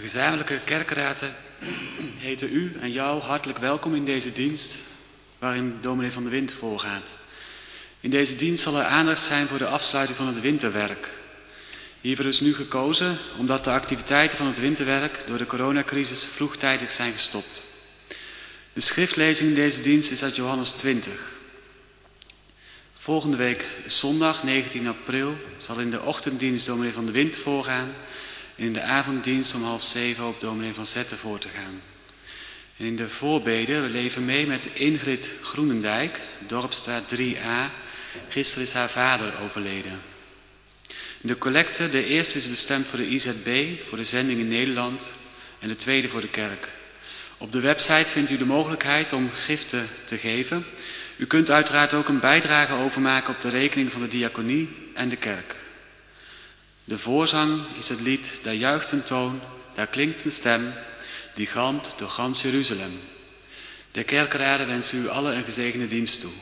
gezamenlijke kerkraden heten u en jou hartelijk welkom in deze dienst waarin dominee Van de Wind voorgaat. In deze dienst zal er aandacht zijn voor de afsluiting van het winterwerk. Hiervoor is nu gekozen omdat de activiteiten van het winterwerk door de coronacrisis vroegtijdig zijn gestopt. De schriftlezing in deze dienst is uit Johannes 20. Volgende week zondag 19 april zal in de ochtenddienst dominee Van de Wind voorgaan en in de avonddienst om 6:30 op dominee Van Zetten voor te gaan. En in de voorbeden, we leven mee met Ingrid Groenendijk, Dorpstraat 3a. Gisteren is haar vader overleden. De collecte, de eerste is bestemd voor de IZB, voor de zending in Nederland en de tweede voor de kerk. Op de website vindt u de mogelijkheid om giften te geven. U kunt uiteraard ook een bijdrage overmaken op de rekening van de diaconie en de kerk. De voorzang is het lied Daar juicht een toon, daar klinkt een stem, die galmt door gans Jeruzalem. De kerkraden wensen u allen een gezegende dienst toe.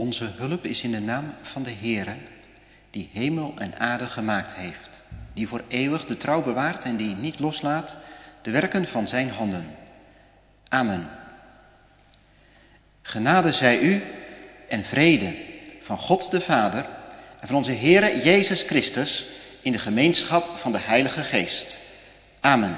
Onze hulp is in de naam van de Heere, die hemel en aarde gemaakt heeft, die voor eeuwig de trouw bewaart en die niet loslaat de werken van zijn handen. Amen. Genade zij u en vrede van God de Vader en van onze Heere Jezus Christus in de gemeenschap van de Heilige Geest. Amen.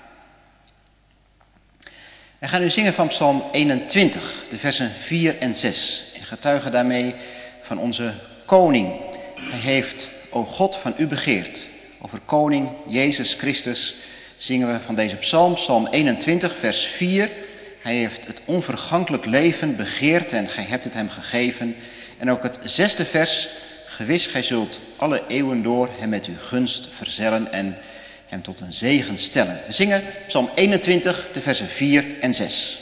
We gaan nu zingen van Psalm 21, de versen 4 en 6. En getuigen daarmee van onze koning. Hij heeft, o God, van u begeerd. Over koning Jezus Christus zingen we van deze psalm, psalm 21, vers 4. Hij heeft het onvergankelijk leven begeerd en gij hebt het hem gegeven. En ook het 6e vers, gewis gij zult alle eeuwen door hem met uw gunst verzellen en hem tot een zegen stellen. We zingen psalm 21, de versen 4 en 6.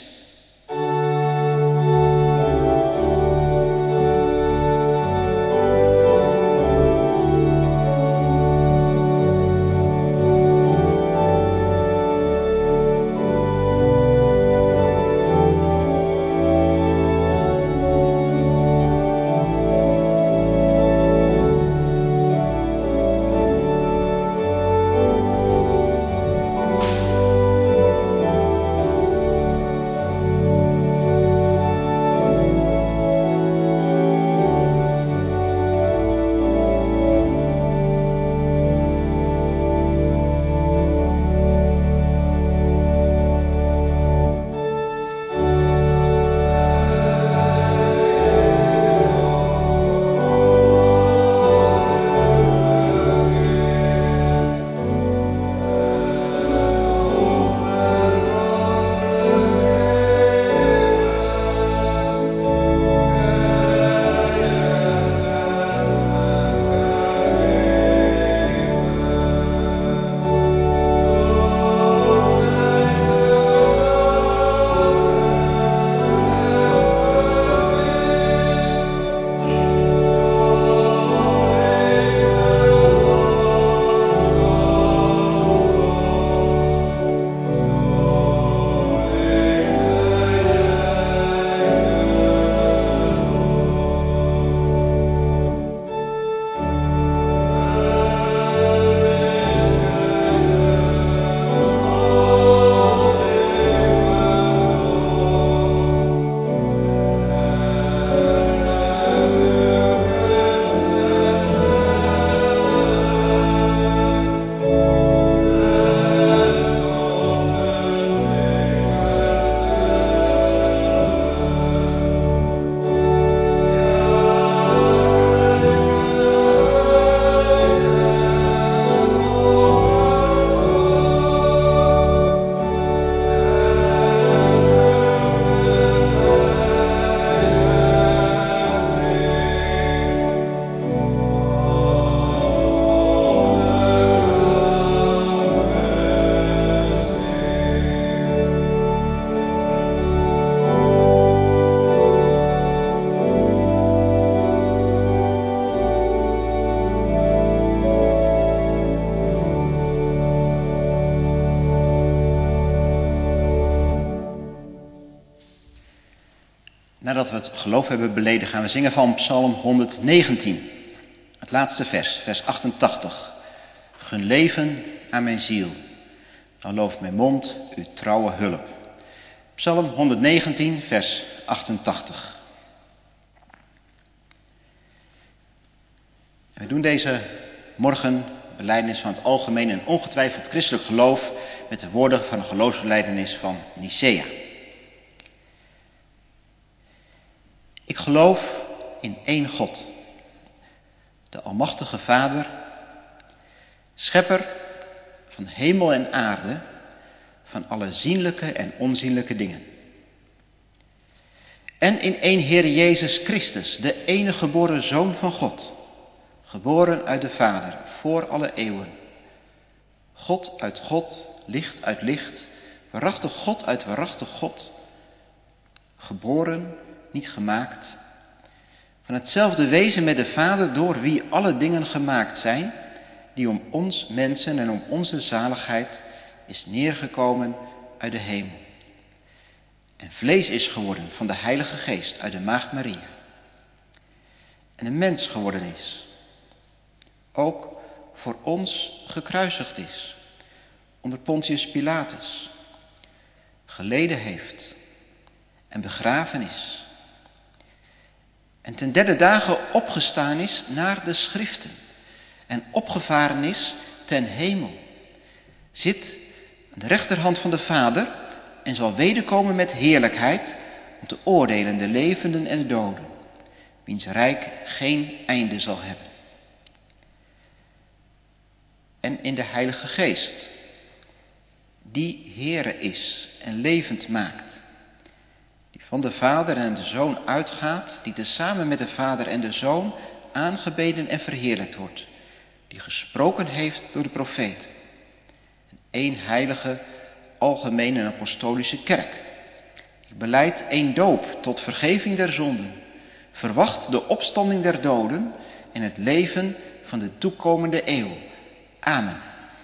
Nadat we het geloof hebben beleden, gaan we zingen van Psalm 119. Het laatste vers, vers 88. Gun leven aan mijn ziel, dan looft mijn mond uw trouwe hulp. Psalm 119, vers 88. We doen deze morgen belijdenis van het algemeen en ongetwijfeld christelijk geloof met de woorden van de geloofsbelijdenis van Nicea. Ik geloof in één God, de almachtige Vader, schepper van hemel en aarde, van alle zienlijke en onzienlijke dingen. En in één Heer Jezus Christus, de enige geboren Zoon van God, geboren uit de Vader, voor alle eeuwen. God uit God, licht uit licht, waarachtig God uit waarachtig God, geboren, niet gemaakt, van hetzelfde wezen met de Vader, door wie alle dingen gemaakt zijn, die om ons mensen en om onze zaligheid is neergekomen uit de hemel. En vlees is geworden van de Heilige Geest uit de Maagd Maria. en een mens geworden is. Ook voor ons gekruisigd is, onder Pontius Pilatus, geleden heeft en begraven is. En ten derde dagen opgestaan is naar de schriften en opgevaren is ten hemel. Zit aan de rechterhand van de Vader en zal wederkomen met heerlijkheid om te oordelen de levenden en de doden, wiens rijk geen einde zal hebben. En in de Heilige Geest, die Heere is en levend maakt, die van de Vader en de Zoon uitgaat, die tezamen met de Vader en de Zoon aangebeden en verheerlijkt wordt, die gesproken heeft door de profeten. Eén heilige, algemene en apostolische kerk. Die belijdt één doop tot vergeving der zonden, verwacht de opstanding der doden en het leven van de toekomende eeuw. Amen.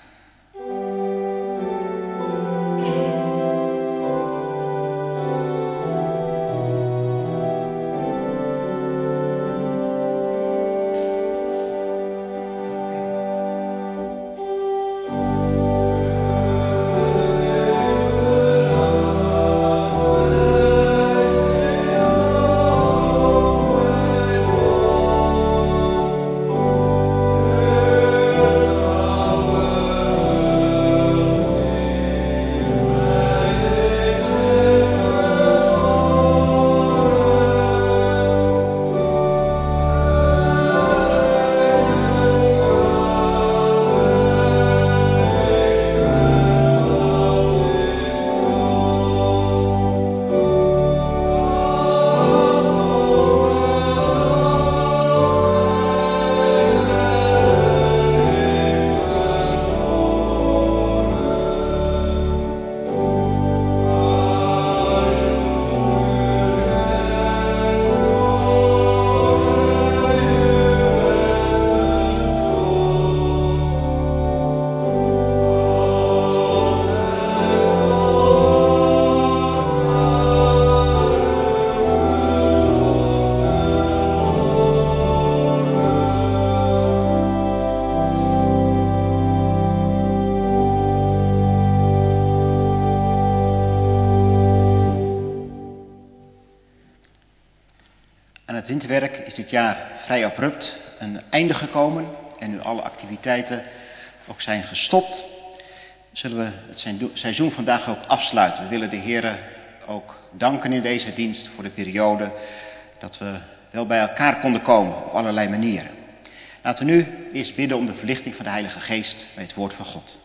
Het windwerk is dit jaar vrij abrupt een einde gekomen en nu alle activiteiten ook zijn gestopt, zullen we het seizoen vandaag ook afsluiten. We willen de Heere ook danken in deze dienst voor de periode dat we wel bij elkaar konden komen op allerlei manieren. Laten we nu eerst bidden om de verlichting van de Heilige Geest bij het woord van God.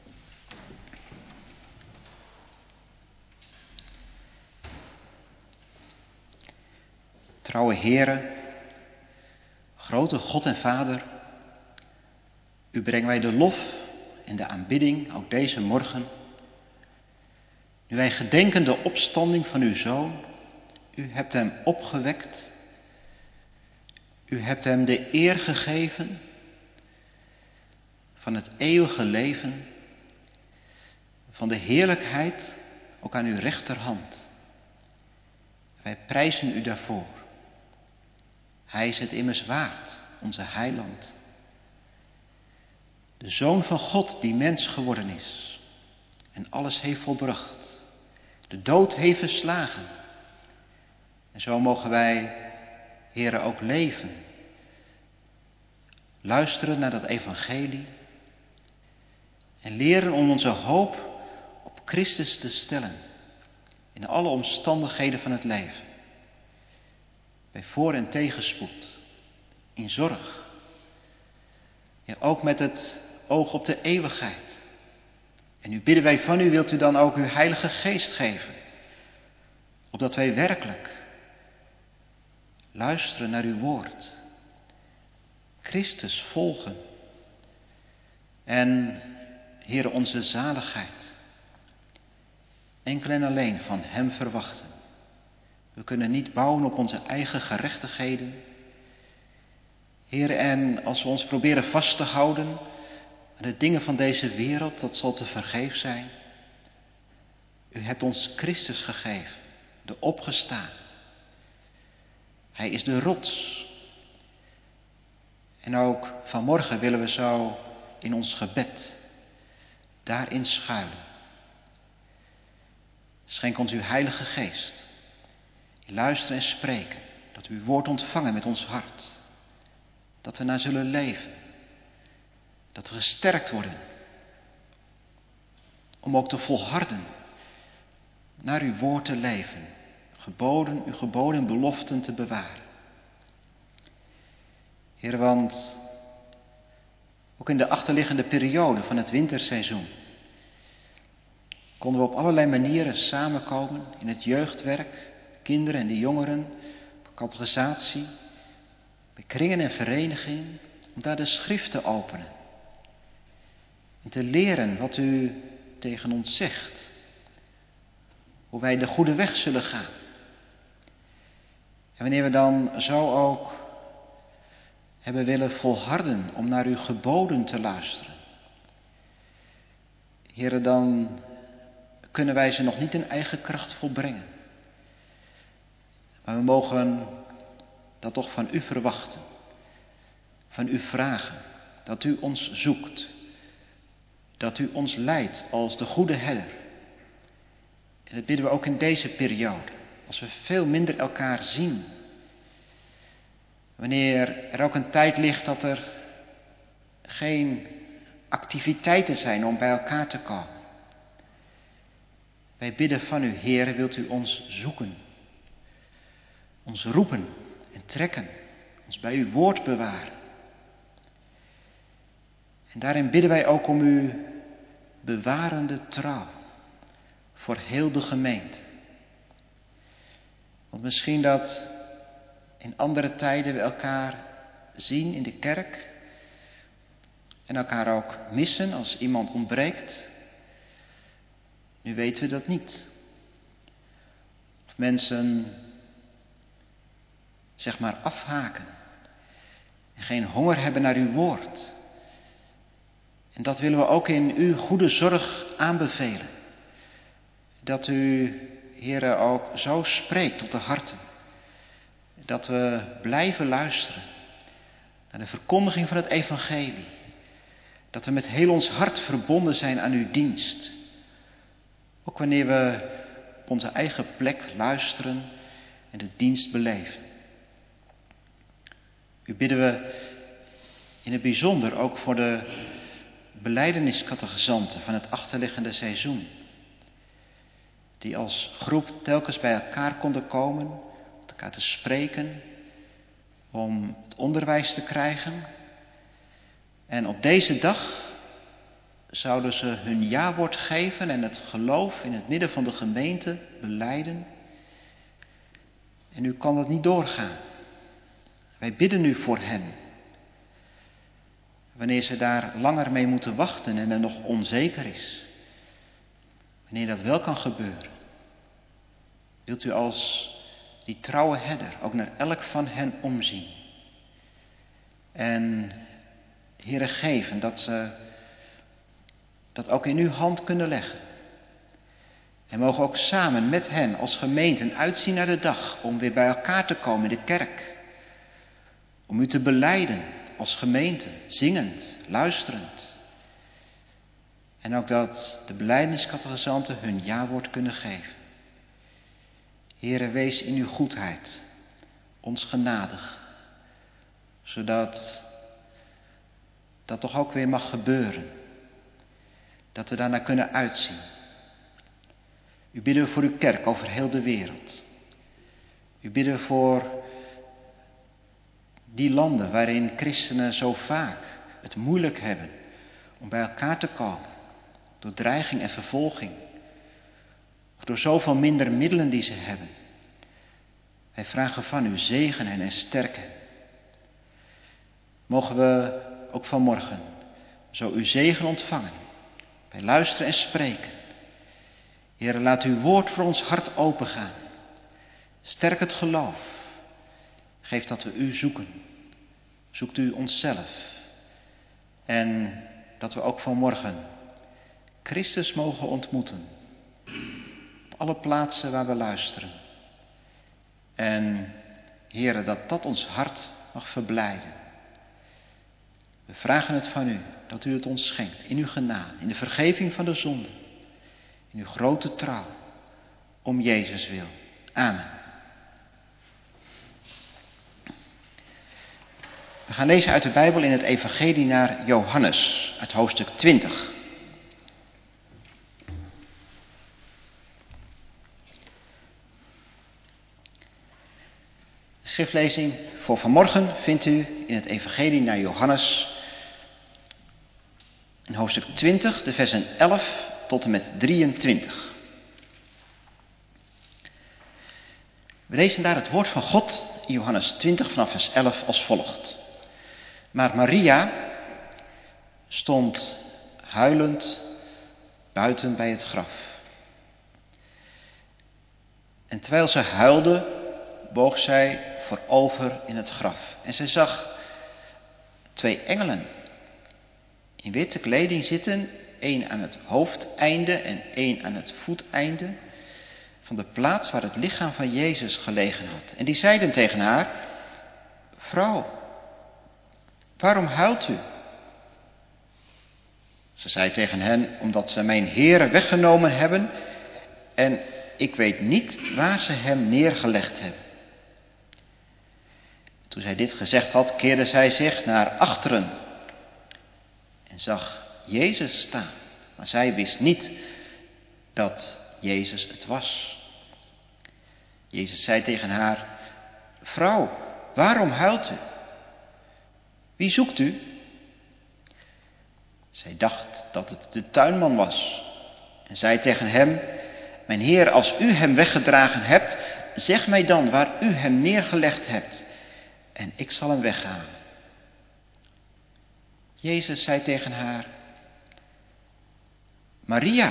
Trouwe Heere, grote God en Vader, u brengen wij de lof en de aanbidding ook deze morgen. Nu wij gedenken de opstanding van uw Zoon, u hebt hem opgewekt, u hebt hem de eer gegeven van het eeuwige leven, van de heerlijkheid ook aan uw rechterhand. Wij prijzen u daarvoor. Hij is het immers waard, onze heiland. De Zoon van God die mens geworden is en alles heeft volbracht. De dood heeft verslagen. En zo mogen wij, Heere, ook leven. Luisteren naar dat evangelie. En leren om onze hoop op Christus te stellen. In alle omstandigheden van het leven. Bij voor- en tegenspoed. In zorg. Ja, ook met het oog op de eeuwigheid. En nu bidden wij van u, wilt u dan ook uw Heilige Geest geven. Opdat wij werkelijk luisteren naar uw woord. Christus volgen. En, Heere, onze zaligheid enkel en alleen van hem verwachten. We kunnen niet bouwen op onze eigen gerechtigheden. Heer, en als we ons proberen vast te houden aan de dingen van deze wereld, dat zal te vergeefs zijn. U hebt ons Christus gegeven, de opgestaan. Hij is de rots. En ook vanmorgen willen we zo in ons gebed daarin schuilen. Schenk ons uw Heilige Geest. In luisteren en spreken. Dat we uw woord ontvangen met ons hart. Dat we naar zullen leven. Dat we gesterkt worden. Om ook te volharden. Naar uw woord te leven. Uw geboden en beloften te bewaren. Heer, want ook in de achterliggende periode van het winterseizoen konden we op allerlei manieren samenkomen in het jeugdwerk, kinderen en de jongeren, catechisatie, bij kringen en vereniging, om daar de schrift te openen. En te leren wat u tegen ons zegt. Hoe wij de goede weg zullen gaan. En wanneer we dan zo ook hebben willen volharden om naar uw geboden te luisteren. Heere, dan kunnen wij ze nog niet in eigen kracht volbrengen. Maar we mogen dat toch van u verwachten. Van u vragen. Dat u ons zoekt. Dat u ons leidt als de goede herder. En dat bidden we ook in deze periode. Als we veel minder elkaar zien. Wanneer er ook een tijd ligt dat er geen activiteiten zijn om bij elkaar te komen. Wij bidden van u, Heer, wilt u ons zoeken. Ons roepen en trekken. Ons bij uw woord bewaren. En daarin bidden wij ook om uw bewarende trouw. Voor heel de gemeente. Want misschien dat in andere tijden we elkaar zien in de kerk. En elkaar ook missen als iemand ontbreekt. Nu weten we dat niet. Of mensen zeg maar afhaken. En geen honger hebben naar uw woord. En dat willen we ook in uw goede zorg aanbevelen. Dat u, Heere, ook zo spreekt tot de harten. Dat we blijven luisteren naar de verkondiging van het evangelie. Dat we met heel ons hart verbonden zijn aan uw dienst. Ook wanneer we op onze eigen plek luisteren en de dienst beleven. U bidden we in het bijzonder ook voor de belijdeniscatechisanten van het achterliggende seizoen. Die als groep telkens bij elkaar konden komen, met elkaar te spreken, om het onderwijs te krijgen. En op deze dag zouden ze hun ja-woord geven en het geloof in het midden van de gemeente belijden. En nu kan dat niet doorgaan. Wij bidden nu voor hen. Wanneer ze daar langer mee moeten wachten en er nog onzeker is. Wanneer dat wel kan gebeuren. Wilt u als die trouwe herder ook naar elk van hen omzien. En Heere, geven dat ze dat ook in uw hand kunnen leggen. En mogen ook samen met hen als gemeente uitzien naar de dag om weer bij elkaar te komen in de kerk. Om u te belijden als gemeente, zingend, luisterend. En ook dat de belijdeniscatechisanten hun ja-woord kunnen geven. Heere, wees in uw goedheid ons genadig. Zodat dat toch ook weer mag gebeuren. Dat we daarnaar kunnen uitzien. U bidden we voor uw kerk over heel de wereld. U bidden we voor die landen waarin christenen zo vaak het moeilijk hebben om bij elkaar te komen. Door dreiging en vervolging. Of door zoveel minder middelen die ze hebben. Wij vragen van u, zegen hen en sterk hen. Mogen we ook vanmorgen zo uw zegen ontvangen. Bij luisteren en spreken. Heere, laat uw woord voor ons hart opengaan. Sterk het geloof. Geef dat we u zoeken. Zoekt u onszelf. En dat we ook vanmorgen Christus mogen ontmoeten. Op alle plaatsen waar we luisteren. En Heere, dat ons hart mag verblijden. We vragen het van u, dat u het ons schenkt in uw genade, in de vergeving van de zonde, in uw grote trouw, om Jezus wil. Amen. We gaan lezen uit de Bijbel in het Evangelie naar Johannes, uit hoofdstuk 20. De schriftlezing voor vanmorgen vindt u in het Evangelie naar Johannes, in hoofdstuk 20, de versen 11 tot en met 23. We lezen daar het woord van God in Johannes 20 vanaf vers 11 als volgt. Maar Maria stond huilend buiten bij het graf. En terwijl ze huilde, boog zij voorover in het graf. En zij zag 2 engelen in witte kleding zitten, 1 aan het hoofdeinde en 1 aan het voeteinde van de plaats waar het lichaam van Jezus gelegen had. En die zeiden tegen haar: Vrouw, waarom huilt u? Ze zei tegen hen: Omdat ze mijn Heere weggenomen hebben en ik weet niet waar ze hem neergelegd hebben. Toen zij dit gezegd had, keerde zij zich naar achteren en zag Jezus staan. Maar zij wist niet dat Jezus het was. Jezus zei tegen haar: Vrouw, waarom huilt u? Wie zoekt u? Zij dacht dat het de tuinman was en zei tegen hem: Mijn Heer, als u hem weggedragen hebt, zeg mij dan waar u hem neergelegd hebt en ik zal hem weghalen. Jezus zei tegen haar: Maria.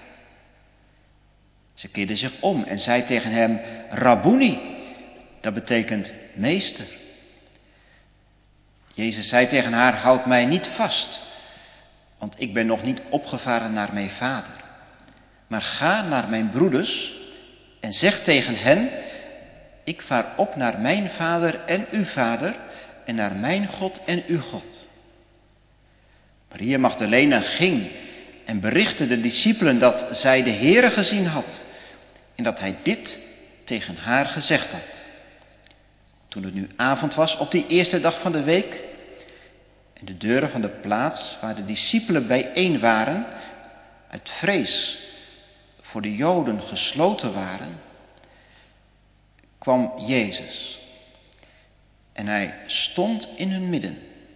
Ze keerde zich om en zei tegen hem: Rabboni, dat betekent meester. Jezus zei tegen haar: Houd mij niet vast, want ik ben nog niet opgevaren naar mijn vader. Maar ga naar mijn broeders en zeg tegen hen: Ik vaar op naar mijn vader en uw vader en naar mijn God en uw God. Maria Magdalena ging en berichtte de discipelen dat zij de Heere gezien had en dat hij dit tegen haar gezegd had. Toen het nu avond was op die eerste dag van de week en de deuren van de plaats waar de discipelen bijeen waren uit vrees voor de Joden gesloten waren, kwam Jezus en hij stond in hun midden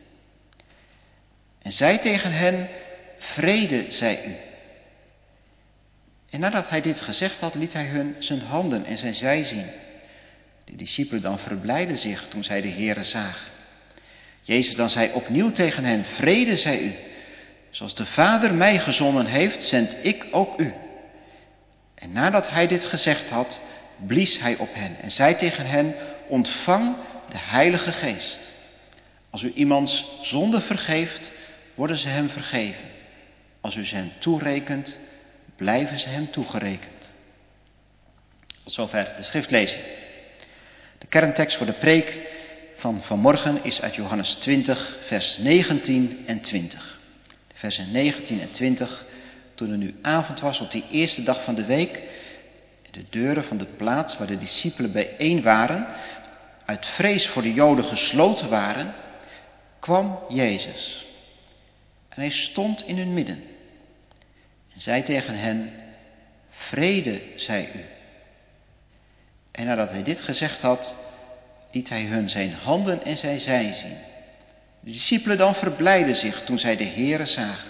en zei tegen hen: Vrede zij u. En nadat hij dit gezegd had, liet hij hun zijn handen en zijn zij zien. De discipelen dan verblijdden zich toen zij de Heere zagen. Jezus dan zei opnieuw tegen hen: Vrede zij u. Zoals de Vader mij gezonden heeft, zend ik ook u. En nadat hij dit gezegd had, blies hij op hen en zei tegen hen: Ontvang de Heilige Geest. Als u iemands zonde vergeeft, worden ze hem vergeven. Als u ze hem toerekent, blijven ze hem toegerekend. Tot zover de schriftlezing. De kerntekst voor de preek van vanmorgen is uit Johannes 20, vers 19 en 20. De versen 19 en 20. Toen er nu avond was op die eerste dag van de week, en de deuren van de plaats waar de discipelen bijeen waren, uit vrees voor de Joden gesloten waren, kwam Jezus. En hij stond in hun midden en zei tegen hen: Vrede zij u. En nadat hij dit gezegd had, liet hij hun zijn handen en zijn zij zien. De discipelen dan verblijdden zich toen zij de Heere zagen.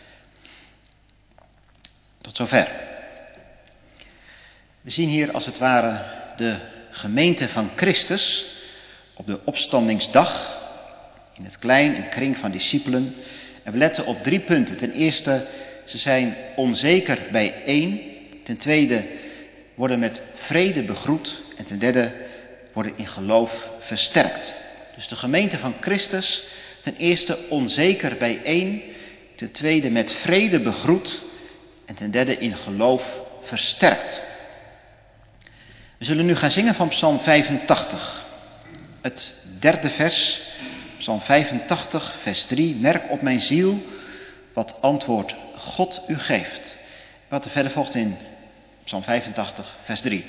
Tot zover. We zien hier als het ware de gemeente van Christus op de opstandingsdag, in het klein, een kring van discipelen. En we letten op 3 punten. Ten eerste, ze zijn onzeker bijeen. Ten tweede, worden met vrede begroet. En ten derde, worden in geloof versterkt. Dus de gemeente van Christus, ten eerste onzeker bijeen. Ten tweede, met vrede begroet. En ten derde, in geloof versterkt. We zullen nu gaan zingen van Psalm 85. Het 3e vers Psalm 85, vers 3. Merk op mijn ziel wat antwoord God u geeft. Wat er verder volgt in Psalm 85, vers 3.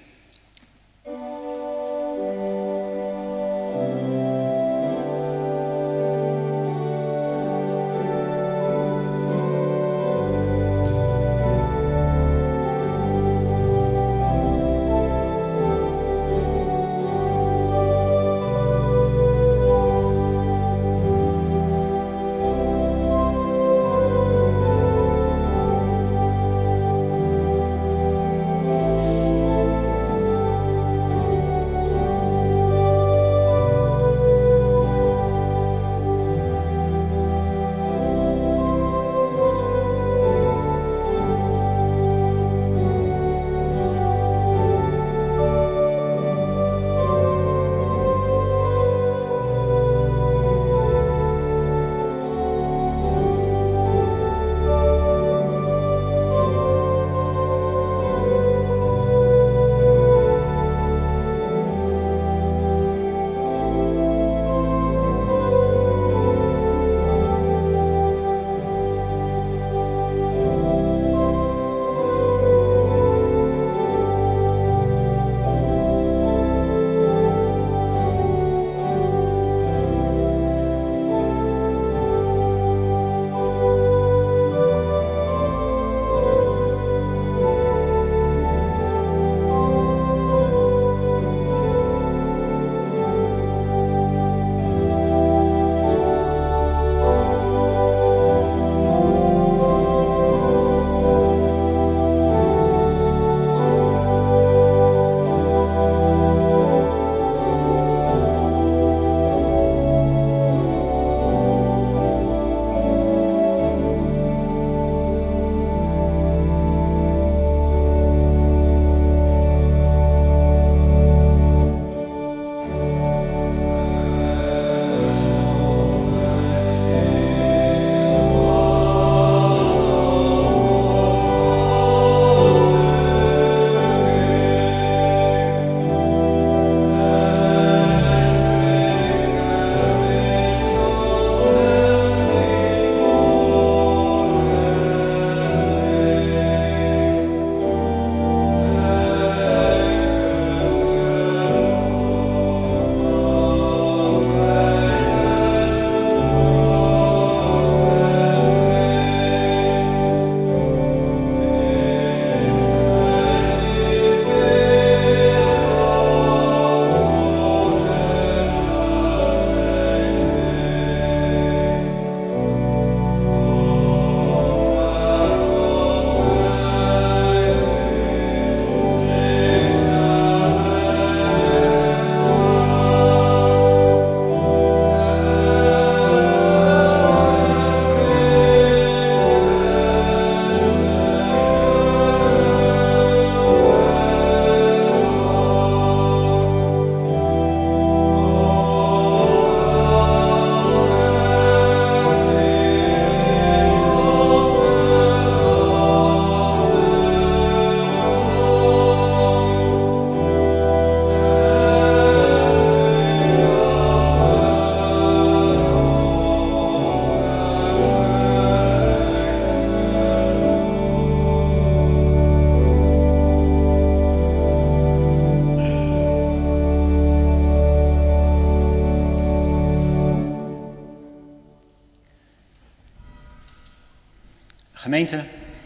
Gemeente,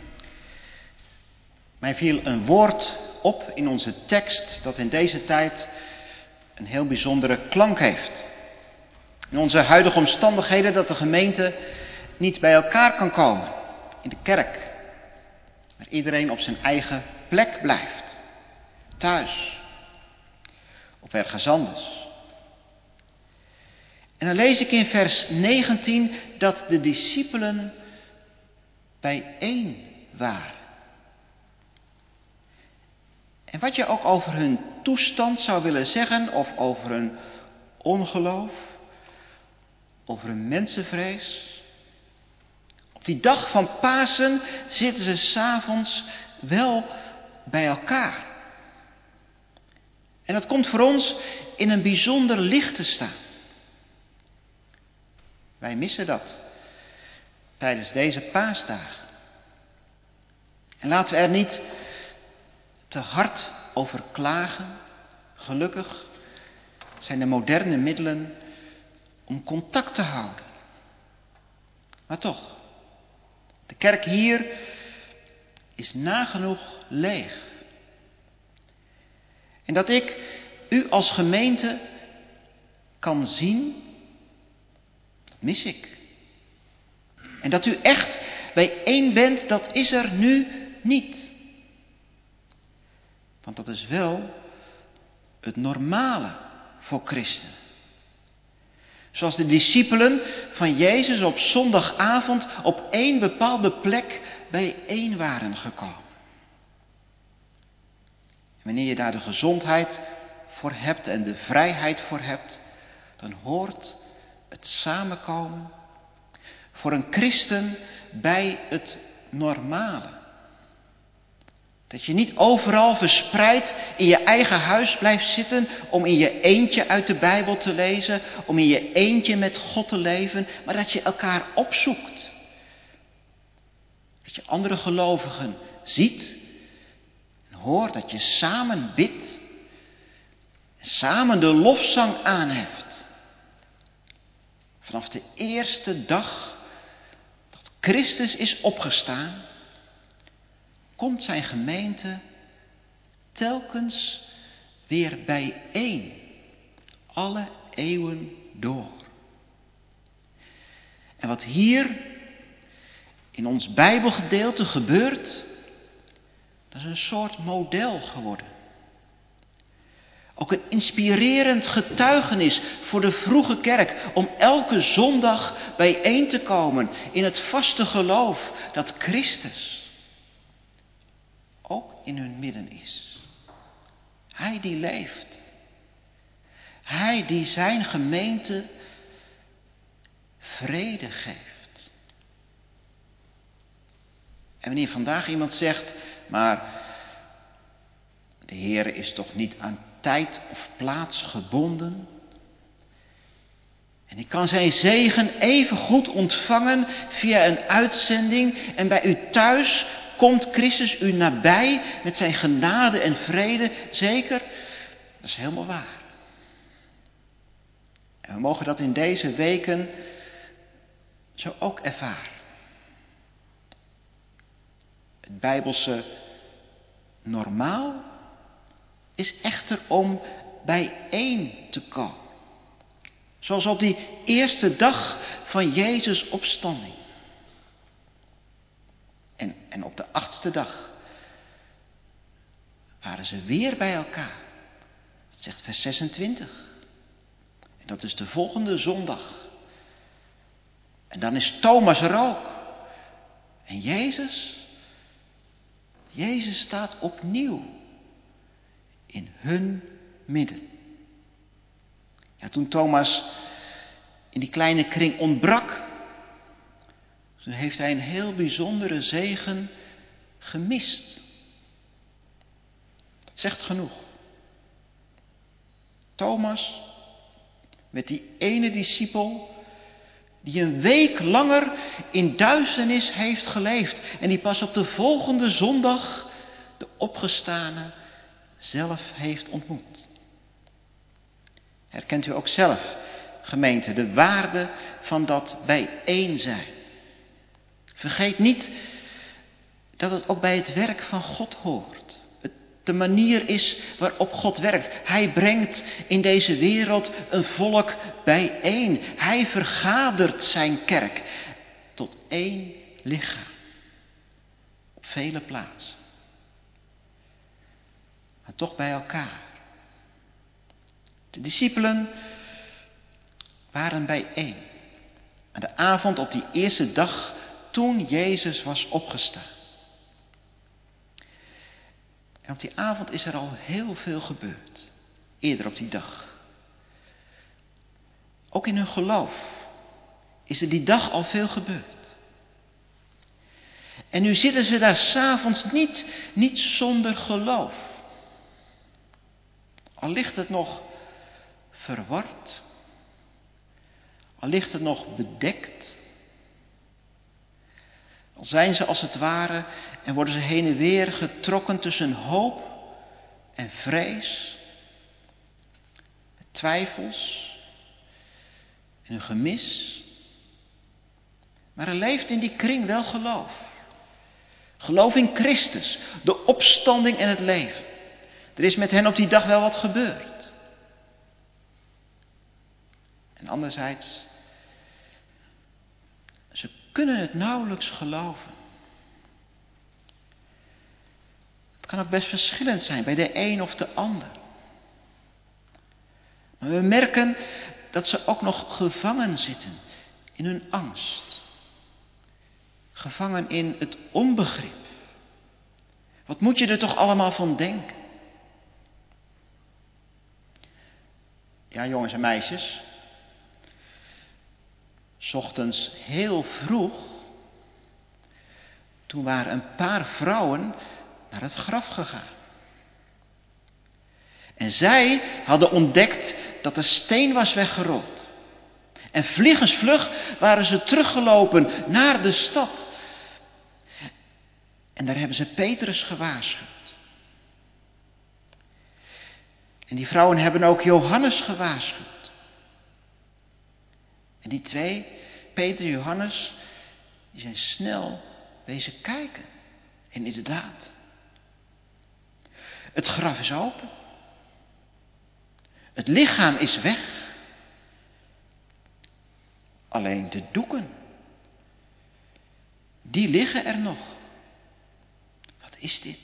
mij viel een woord op in onze tekst dat in deze tijd een heel bijzondere klank heeft. In onze huidige omstandigheden dat de gemeente niet bij elkaar kan komen in de kerk. Maar iedereen op zijn eigen plek blijft. Thuis. Of ergens anders. En dan lees ik in vers 19 dat de discipelen bijeen waren. En wat je ook over hun toestand zou willen zeggen, of over hun ongeloof, over hun mensenvrees. Op die dag van Pasen zitten ze 's avonds wel bij elkaar. En dat komt voor ons in een bijzonder licht te staan. Wij missen dat tijdens deze paasdagen. En laten we er niet te hard over klagen. Gelukkig zijn er moderne middelen om contact te houden. Maar toch, de kerk hier is nagenoeg leeg. En dat ik u als gemeente kan zien, dat mis ik. En dat u echt bijeen bent, dat is er nu niet. Want dat is wel het normale voor christenen. Zoals de discipelen van Jezus op zondagavond op één bepaalde plek bijeen waren gekomen. En wanneer je daar de gezondheid voor hebt en de vrijheid voor hebt, dan hoort het samenkomen voor een christen bij het normale. Dat je niet overal verspreid in je eigen huis blijft zitten om in je eentje uit de Bijbel te lezen, om in je eentje met God te leven, maar dat je elkaar opzoekt. Dat je andere gelovigen ziet en hoort, dat je samen bidt en samen de lofzang aanheft. Vanaf de eerste dag dat Christus is opgestaan, komt zijn gemeente telkens weer bijeen, alle eeuwen door. En wat hier in ons Bijbelgedeelte gebeurt, dat is een soort model geworden. Ook een inspirerend getuigenis voor de vroege kerk om elke zondag bijeen te komen in het vaste geloof dat Christus ook in hun midden is. Hij die leeft. Hij die zijn gemeente vrede geeft. En wanneer vandaag iemand zegt, maar de Heer is toch niet aan tijd of plaats gebonden? En ik kan zijn zegen even goed ontvangen via een uitzending en bij u thuis komt Christus u nabij met zijn genade en vrede? Zeker, dat is helemaal waar. En we mogen dat in deze weken zo ook ervaren. Het Bijbelse normaal is echter om bijeen te komen. Zoals op die eerste dag van Jezus' opstanding. En op de 8e dag waren ze weer bij elkaar. Dat zegt vers 26. En dat is de volgende zondag. En dan is Thomas er ook. En Jezus staat opnieuw in hun midden. Ja, toen Thomas in die kleine kring ontbrak, toen heeft hij een heel bijzondere zegen gemist. Dat zegt genoeg. Thomas, met die ene discipel die een week langer in duisternis heeft geleefd en die pas op de volgende zondag de opgestane zelf heeft ontmoet. Herkent u ook zelf, gemeente, de waarde van dat bijeen zijn? Vergeet niet dat het ook bij het werk van God hoort. De manier is waarop God werkt. Hij brengt in deze wereld een volk bijeen. Hij vergadert zijn kerk tot één lichaam. Op vele plaatsen. Maar toch bij elkaar. De discipelen waren bijeen. Aan de avond op die eerste dag toen Jezus was opgestaan. En op die avond is er al heel veel gebeurd. Eerder op die dag. Ook in hun geloof is er die dag al veel gebeurd. En nu zitten ze daar 's avonds niet zonder geloof. Al ligt het nog verward. al ligt het nog bedekt, al zijn ze als het ware en worden ze heen en weer getrokken tussen hoop en vrees, twijfels en een gemis. Maar er leeft in die kring wel geloof. Geloof in Christus, de opstanding en het leven. Er is met hen op die dag wel wat gebeurd. En anderzijds, ze kunnen het nauwelijks geloven. Het kan ook best verschillend zijn bij de een of de ander. Maar we merken dat ze ook nog gevangen zitten in hun angst. Gevangen in het onbegrip. Wat moet je er toch allemaal van denken? Ja, jongens en meisjes. 's Ochtends heel vroeg, toen waren een paar vrouwen naar het graf gegaan. En zij hadden ontdekt dat de steen was weggerold. En vliegensvlug waren ze teruggelopen naar de stad. En daar hebben ze Petrus gewaarschuwd. En die vrouwen hebben ook Johannes gewaarschuwd. En die twee, Peter en Johannes, die zijn snel wezen kijken. En inderdaad, het graf is open. Het lichaam is weg. Alleen de doeken, die liggen er nog. Wat is dit?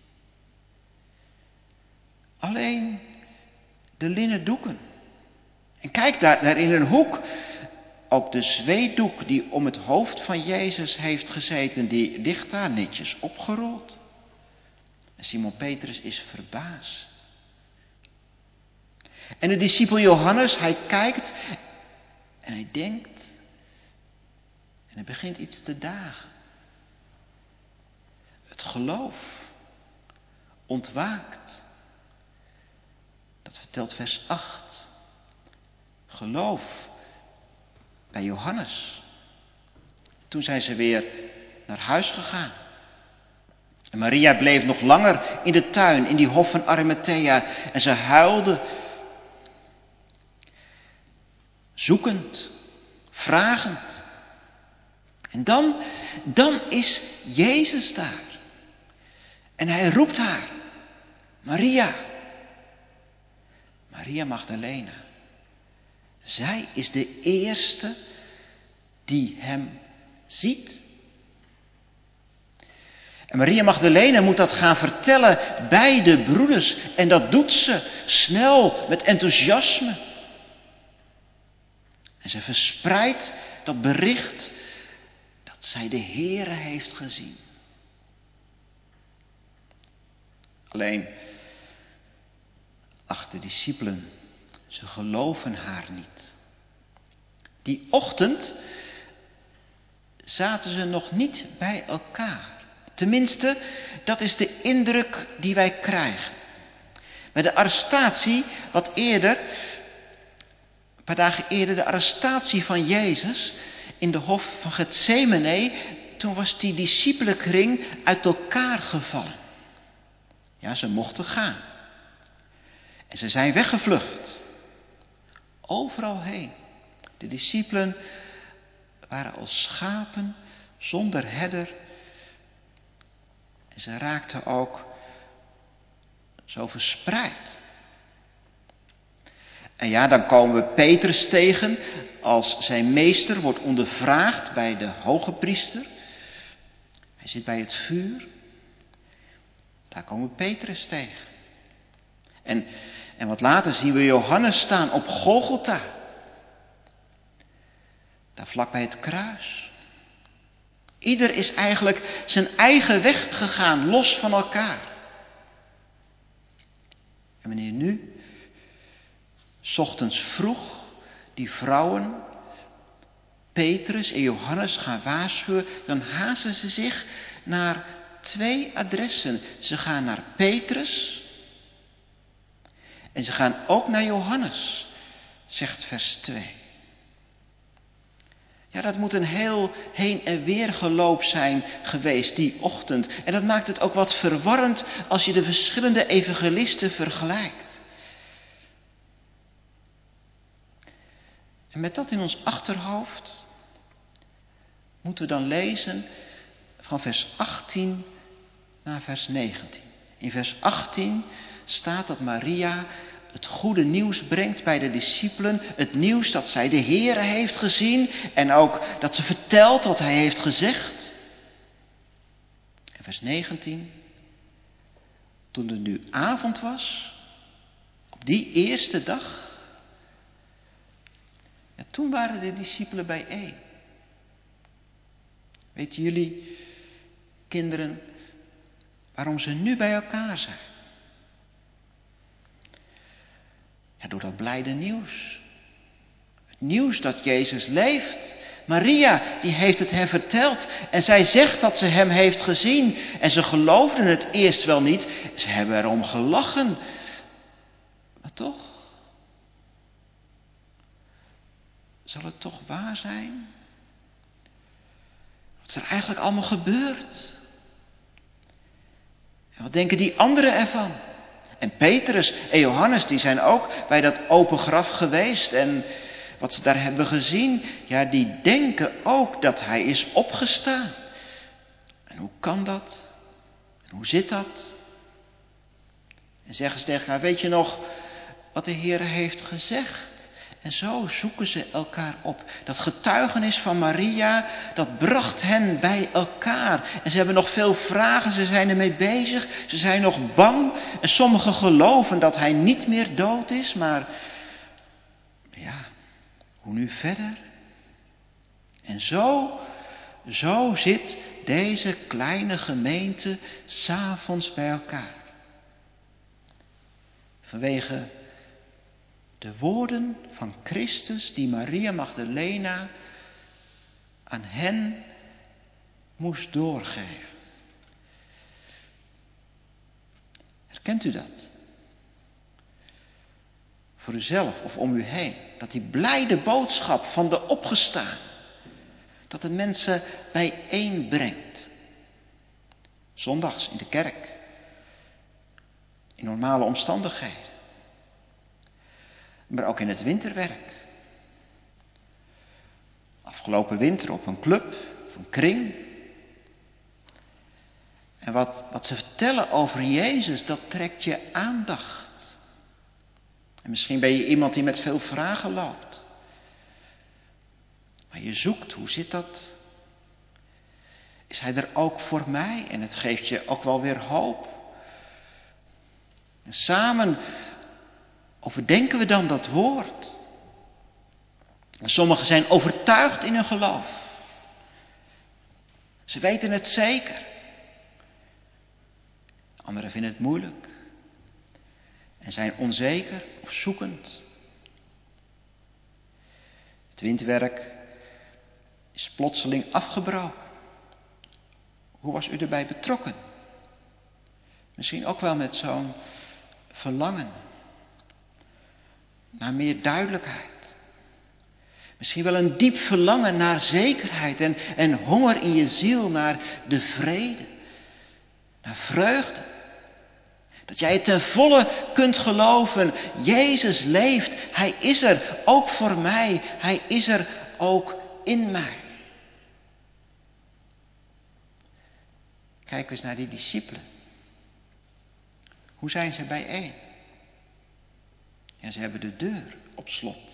Alleen de linnen doeken. En kijk, daar in een hoek, ook de zweetdoek die om het hoofd van Jezus heeft gezeten, die ligt daar netjes opgerold. En Simon Petrus is verbaasd. En de discipel Johannes, hij kijkt en hij denkt en hij begint iets te dagen. Het geloof ontwaakt. Dat vertelt vers 8. Geloof bij Johannes. Toen zijn ze weer naar huis gegaan. En Maria bleef nog langer in de tuin, in die hof van Arimathea. En ze huilde. Zoekend, vragend. En dan is Jezus daar. En hij roept haar. Maria. Maria Magdalena. Zij is de eerste die hem ziet. En Maria Magdalena moet dat gaan vertellen bij de broeders. En dat doet ze snel, met enthousiasme. En ze verspreidt dat bericht dat zij de Heere heeft gezien. Alleen, ach, de discipelen, ze geloven haar niet. Die ochtend zaten ze nog niet bij elkaar. Tenminste, dat is de indruk die wij krijgen. Bij de arrestatie, wat eerder, een paar dagen eerder, de arrestatie van Jezus in de hof van Getsemane, toen was die discipelenkring uit elkaar gevallen. Ja, ze mochten gaan. En ze zijn weggevlucht. Overal heen. De discipelen waren als schapen zonder herder. En ze raakten ook zo verspreid. En ja, dan komen we Petrus tegen als zijn meester wordt ondervraagd bij de hoge priester. Hij zit bij het vuur. Daar komen we Petrus tegen. En wat later zien we Johannes staan op Golgotha. Daar vlak bij het kruis. Ieder is eigenlijk zijn eigen weg gegaan, los van elkaar. En wanneer nu, 's ochtends vroeg, die vrouwen, Petrus en Johannes gaan waarschuwen, dan haasten ze zich naar 2 adressen. Ze gaan naar Petrus en ze gaan ook naar Johannes, zegt vers 2. Ja, dat moet een heel heen en weer geloop zijn geweest die ochtend. En dat maakt het ook wat verwarrend als je de verschillende evangelisten vergelijkt. En met dat in ons achterhoofd moeten we dan lezen van vers 18 naar vers 19. In vers 18 staat dat Maria het goede nieuws brengt bij de discipelen. Het nieuws dat zij de Heere heeft gezien en ook dat ze vertelt wat hij heeft gezegd. En vers 19. Toen het nu avond was, op die eerste dag, ja, toen waren de discipelen bijeen. Weten jullie, kinderen, waarom ze nu bij elkaar zijn? Ja, door dat blijde nieuws. Het nieuws dat Jezus leeft. Maria, die heeft het hen verteld. En zij zegt dat ze hem heeft gezien. En ze geloofden het eerst wel niet. Ze hebben erom gelachen. Maar toch? Zal het toch waar zijn? Wat is er eigenlijk allemaal gebeurd? En wat denken die anderen ervan? En Petrus en Johannes, die zijn ook bij dat open graf geweest. En wat ze daar hebben gezien, ja, die denken ook dat hij is opgestaan. En hoe kan dat? En hoe zit dat? En zeggen ze tegen elkaar, weet je nog wat de Heer heeft gezegd? En zo zoeken ze elkaar op. Dat getuigenis van Maria, dat bracht hen bij elkaar. En ze hebben nog veel vragen, ze zijn ermee bezig. Ze zijn nog bang. En sommigen geloven dat hij niet meer dood is. Maar ja, hoe nu verder? En zo zit deze kleine gemeente 's avonds bij elkaar. Vanwege de woorden van Christus die Maria Magdalena aan hen moest doorgeven. Herkent u dat? Voor uzelf of om u heen. Dat die blijde boodschap van de opgestaan. Dat de mensen bijeenbrengt. Zondags in de kerk. In normale omstandigheden. Maar ook in het winterwerk. Afgelopen winter op een club, of een kring. En wat ze vertellen over Jezus, dat trekt je aandacht. En misschien ben je iemand die met veel vragen loopt. Maar je zoekt, hoe zit dat? Is hij er ook voor mij? En het geeft je ook wel weer hoop. En samen overdenken we dan dat woord. En sommigen zijn overtuigd in hun geloof. Ze weten het zeker. Anderen vinden het moeilijk. En zijn onzeker of zoekend. Het winterwerk is plotseling afgebroken. Hoe was u erbij betrokken? Misschien ook wel met zo'n verlangen naar meer duidelijkheid. Misschien wel een diep verlangen naar zekerheid en honger in je ziel naar de vrede, naar vreugde. Dat jij het ten volle kunt geloven, Jezus leeft, Hij is er ook voor mij, Hij is er ook in mij. Kijk eens naar die discipelen. Hoe zijn ze bijeen? Ja, ze hebben de deur op slot.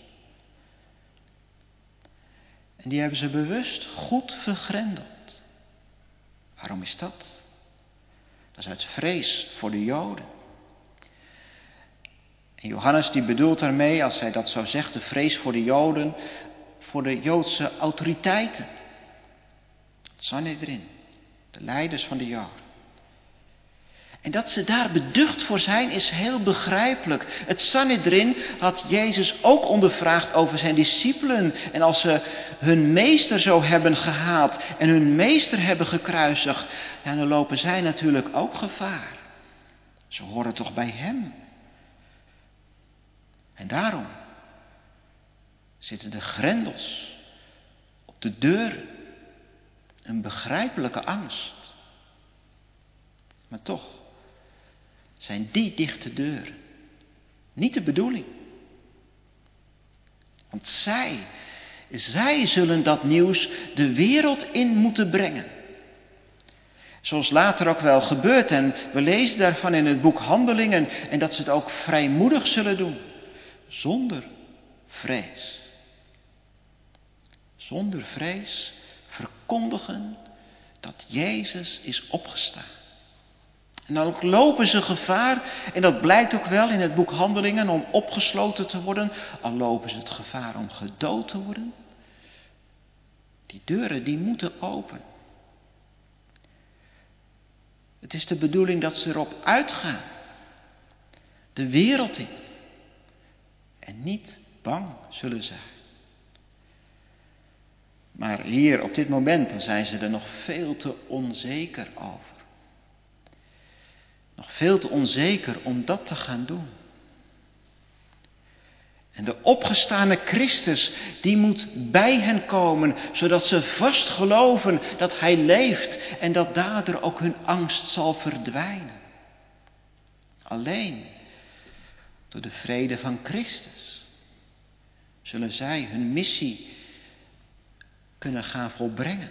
En die hebben ze bewust goed vergrendeld. Waarom is dat? Dat is uit vrees voor de Joden. En Johannes die bedoelt daarmee, als hij dat zo zegt, de vrees voor de Joden, voor de Joodse autoriteiten. Het Sanhedrin, de leiders van de Joden. En dat ze daar beducht voor zijn is heel begrijpelijk. Het Sanhedrin had Jezus ook ondervraagd over zijn discipelen. En als ze hun meester zo hebben gehaat en hun meester hebben gekruisigd, ja, dan lopen zij natuurlijk ook gevaar. Ze horen toch bij hem. En daarom zitten de grendels op de deuren. Een begrijpelijke angst. Maar toch zijn die dichte deuren niet de bedoeling. Want zij zullen dat nieuws de wereld in moeten brengen. Zoals later ook wel gebeurt, en we lezen daarvan in het boek Handelingen, en dat ze het ook vrijmoedig zullen doen, zonder vrees. Zonder vrees verkondigen dat Jezus is opgestaan. En dan ook lopen ze gevaar, en dat blijkt ook wel in het boek Handelingen, om opgesloten te worden, al lopen ze het gevaar om gedood te worden. Die deuren die moeten open. Het is de bedoeling dat ze erop uitgaan. De wereld in. En niet bang zullen zijn. Maar hier op dit moment dan zijn ze er nog veel te onzeker over. Nog veel te onzeker om dat te gaan doen. En de opgestane Christus, die moet bij hen komen, zodat ze vast geloven dat Hij leeft en dat daardoor ook hun angst zal verdwijnen. Alleen door de vrede van Christus zullen zij hun missie kunnen gaan volbrengen.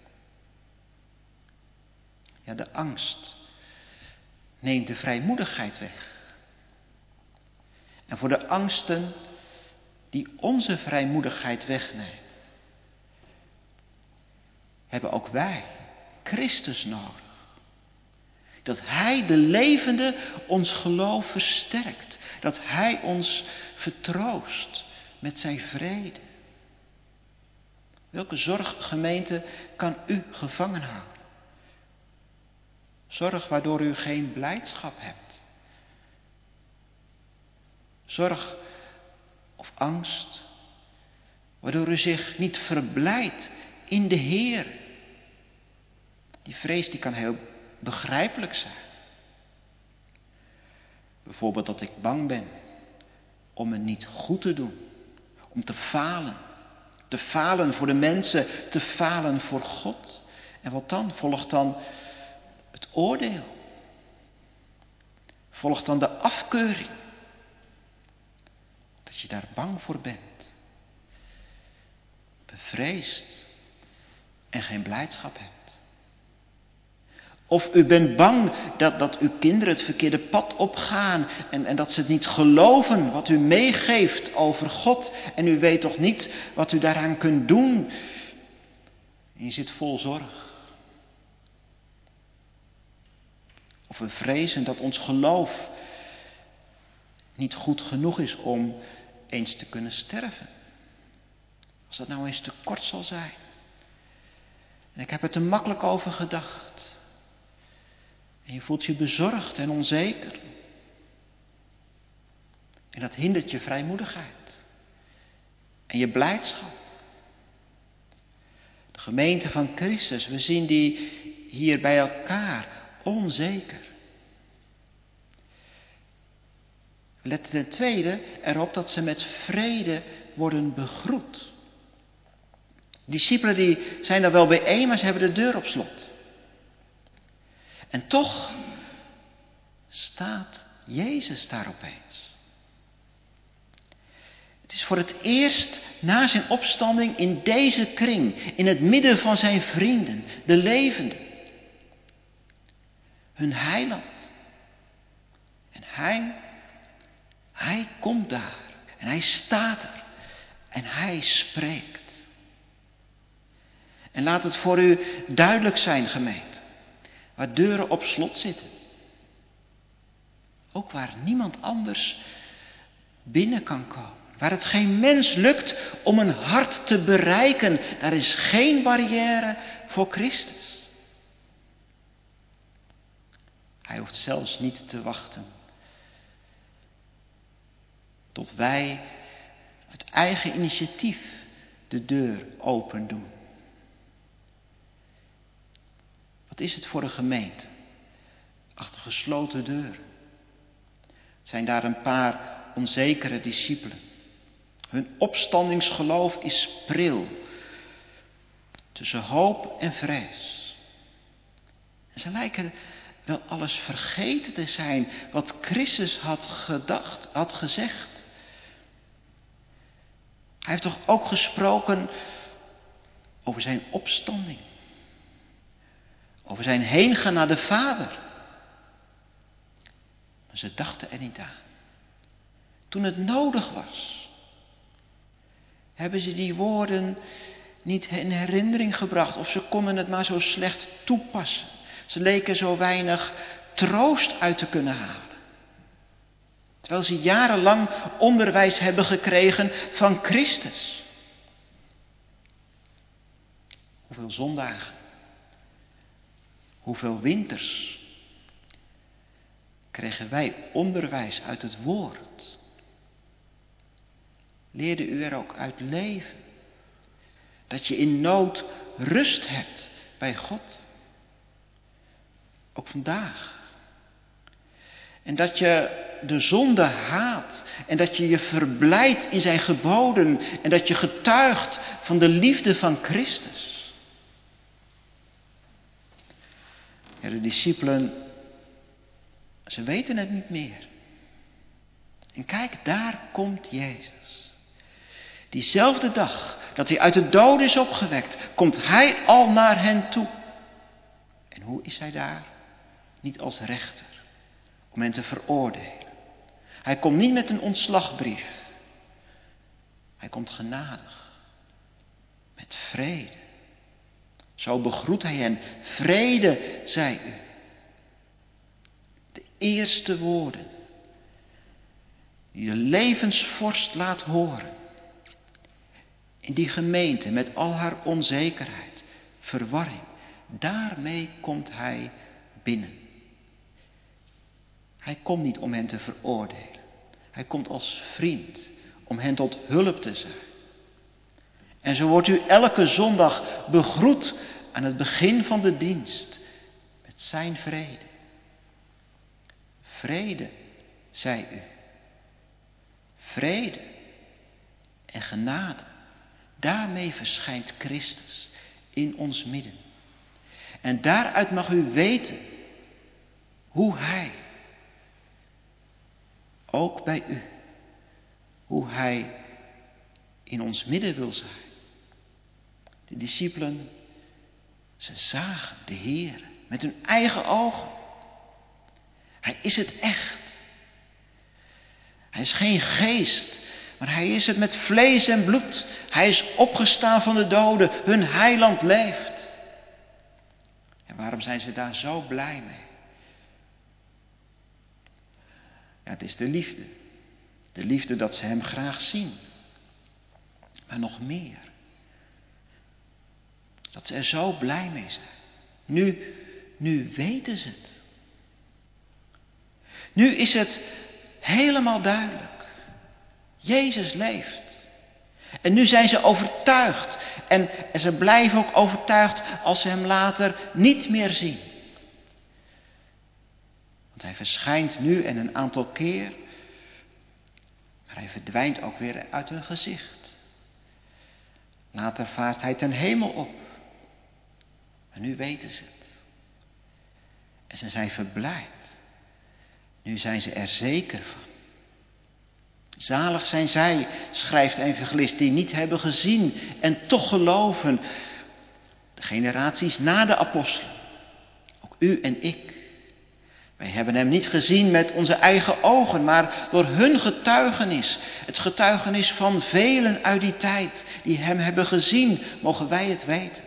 Ja, de angst neemt de vrijmoedigheid weg. En voor de angsten die onze vrijmoedigheid wegnemen, hebben ook wij Christus nodig. Dat Hij, de levende, ons geloof versterkt. Dat Hij ons vertroost met zijn vrede. Welke zorg, gemeente, kan u gevangen houden? Zorg waardoor u geen blijdschap hebt. Zorg of angst waardoor u zich niet verblijdt in de Heer. Die vrees die kan heel begrijpelijk zijn. Bijvoorbeeld dat ik bang ben om het niet goed te doen. Om te falen. Te falen voor de mensen, te falen voor God. En wat dan? Volgt dan het oordeel. Volgt dan de afkeuring. Dat je daar bang voor bent. Bevreesd. En geen blijdschap hebt. Of u bent bang dat uw kinderen het verkeerde pad opgaan. En dat ze het niet geloven wat u meegeeft over God. En u weet toch niet wat u daaraan kunt doen. En je zit vol zorg. Of we vrezen dat ons geloof niet goed genoeg is om eens te kunnen sterven. Als dat nou eens te kort zal zijn. En ik heb er te makkelijk over gedacht. En je voelt je bezorgd en onzeker. En dat hindert je vrijmoedigheid. En je blijdschap. De gemeente van Christus, we zien die hier bij elkaar onzeker. Let ten tweede erop dat ze met vrede worden begroet. Discipelen die zijn er wel bijeen, maar ze hebben de deur op slot. En toch staat Jezus daar opeens. Het is voor het eerst na zijn opstanding in deze kring, in het midden van zijn vrienden, de levenden. Hun heiland. En hij komt daar. En hij staat er. En hij spreekt. En laat het voor u duidelijk zijn, gemeente. Waar deuren op slot zitten. Ook waar niemand anders binnen kan komen. Waar het geen mens lukt om een hart te bereiken. Daar is geen barrière voor Christus. Hij hoeft zelfs niet te wachten. Tot wij uit eigen initiatief de deur open doen. Wat is het voor een gemeente? Achter gesloten deuren. Het zijn daar een paar onzekere discipelen. Hun opstandingsgeloof is pril. tussen hoop en vrees. En ze lijken wel alles vergeten te zijn wat Christus had gezegd. Hij heeft toch ook gesproken over zijn opstanding. Over zijn heengaan naar de Vader. Maar ze dachten er niet aan. Toen het nodig was, hebben ze die woorden niet in herinnering gebracht. Of ze konden het maar zo slecht toepassen. Ze leken zo weinig troost uit te kunnen halen. Terwijl ze jarenlang onderwijs hebben gekregen van Christus. Hoeveel zondagen, hoeveel winters kregen wij onderwijs uit het woord. Leerde u er ook uit leven. Dat je in nood rust hebt bij God. Ook vandaag. En dat je de zonde haat. En dat je je verblijdt in zijn geboden. En dat je getuigt van de liefde van Christus. Ja, de discipelen, ze weten het niet meer. En kijk, daar komt Jezus. Diezelfde dag dat hij uit de doden is opgewekt, komt hij al naar hen toe. En hoe is hij daar? Niet als rechter, om hen te veroordelen. Hij komt niet met een ontslagbrief. Hij komt genadig, met vrede. Zo begroet hij hen. Vrede, zij u. De eerste woorden die de levensvorst laat horen. In die gemeente met al haar onzekerheid, verwarring. Daarmee komt hij binnen. Hij komt niet om hen te veroordelen. Hij komt als vriend om hen tot hulp te zijn. En zo wordt u elke zondag begroet aan het begin van de dienst met zijn vrede. Vrede, zij u. Vrede en genade. Daarmee verschijnt Christus in ons midden. En daaruit mag u weten hoe hij, ook bij u, hoe hij in ons midden wil zijn. De discipelen, ze zagen de Heer met hun eigen ogen. Hij is het echt. Hij is geen geest, maar hij is het met vlees en bloed. Hij is opgestaan van de doden. Hun heiland leeft. En waarom zijn ze daar zo blij mee? Ja, het is de liefde. De liefde dat ze hem graag zien. Maar nog meer. Dat ze er zo blij mee zijn. Nu weten ze het. Nu is het helemaal duidelijk. Jezus leeft. En nu zijn ze overtuigd. En ze blijven ook overtuigd als ze hem later niet meer zien. Want hij verschijnt nu en een aantal keer. Maar hij verdwijnt ook weer uit hun gezicht. Later vaart hij ten hemel op. Maar nu weten ze het. En ze zijn verblijd. Nu zijn ze er zeker van. Zalig zijn zij, schrijft de evangelist, die niet hebben gezien en toch geloven. De generaties na de apostelen. Ook u en ik. Wij hebben hem niet gezien met onze eigen ogen, maar door hun getuigenis. Het getuigenis van velen uit die tijd die hem hebben gezien, mogen wij het weten.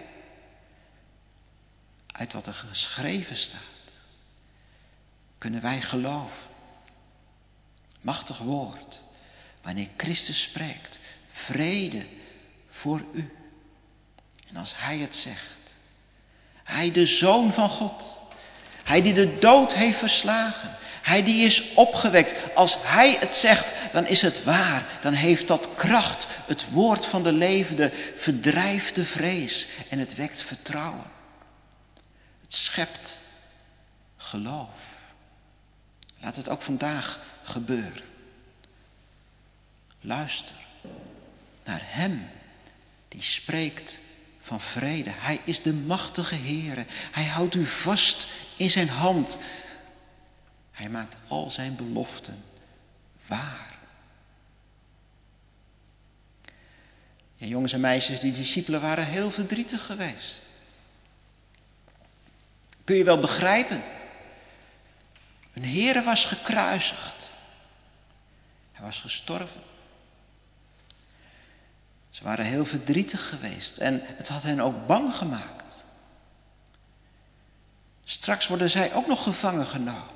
Uit wat er geschreven staat, kunnen wij geloven. Machtig woord, wanneer Christus spreekt, vrede voor u. En als hij het zegt, hij de Zoon van God, hij die de dood heeft verslagen, hij die is opgewekt. Als hij het zegt, dan is het waar. Dan heeft dat kracht. Het woord van de levende verdrijft de vrees en het wekt vertrouwen. Het schept geloof. Laat het ook vandaag gebeuren. Luister naar hem die spreekt van vrede. Hij is de machtige Heere. Hij houdt u vast in zijn hand. Hij maakt al zijn beloften waar. Ja, jongens en meisjes, die discipelen waren heel verdrietig geweest. Kun je wel begrijpen? Hun Heere was gekruisigd. Hij was gestorven. Ze waren heel verdrietig geweest en het had hen ook bang gemaakt. Straks worden zij ook nog gevangen genomen.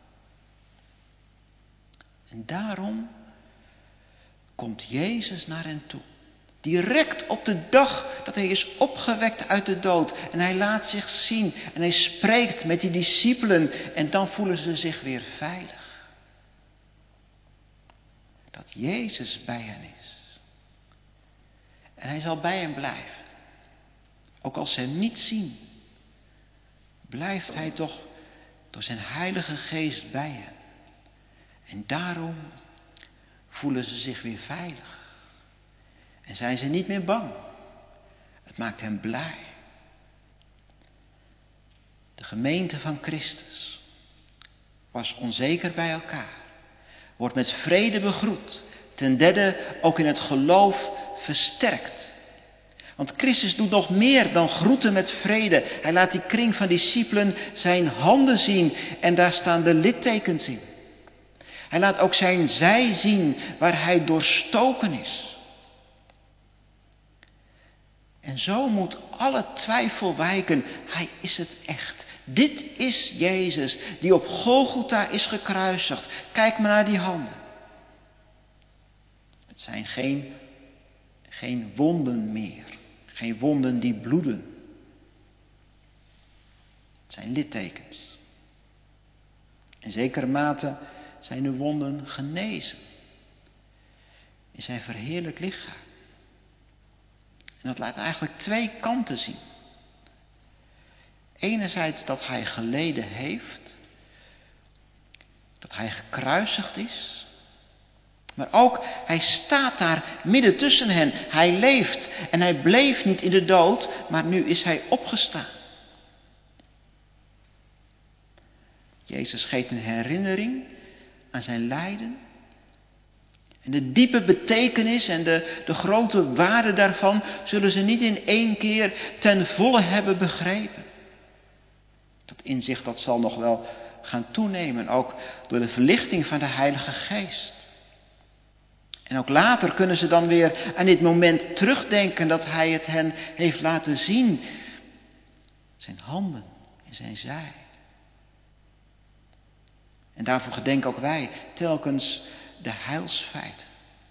En daarom komt Jezus naar hen toe. Direct op de dag dat hij is opgewekt uit de dood. En hij laat zich zien en hij spreekt met die discipelen. En dan voelen ze zich weer veilig. Dat Jezus bij hen is. En hij zal bij hen blijven. Ook als ze hem niet zien, blijft hij toch door zijn Heilige Geest bij hen. En daarom voelen ze zich weer veilig. En zijn ze niet meer bang. Het maakt hen blij. De gemeente van Christus was onzeker bij elkaar. Wordt met vrede begroet. Ten derde ook in het geloof versterkt. Want Christus doet nog meer dan groeten met vrede. Hij laat die kring van discipelen zijn handen zien. En daar staan de littekens in. Hij laat ook zijn zij zien waar hij doorstoken is. En zo moet alle twijfel wijken. Hij is het echt. Dit is Jezus die op Golgotha is gekruisigd. Kijk maar naar die handen. Het zijn geen wonden meer. Geen wonden die bloeden. Het zijn littekens. In zekere mate zijn de wonden genezen. In zijn verheerlijk lichaam. En dat laat eigenlijk twee kanten zien. Enerzijds dat hij geleden heeft. Dat hij gekruisigd is. Maar ook, hij staat daar midden tussen hen. Hij leeft en hij bleef niet in de dood, maar nu is hij opgestaan. Jezus geeft een herinnering aan zijn lijden. En de diepe betekenis en de grote waarde daarvan zullen ze niet in één keer ten volle hebben begrepen. Dat inzicht dat zal nog wel gaan toenemen, ook door de verlichting van de Heilige Geest. En ook later kunnen ze dan weer aan dit moment terugdenken dat hij het hen heeft laten zien. Zijn handen en zijn zij. En daarvoor gedenken ook wij telkens de heilsfeiten.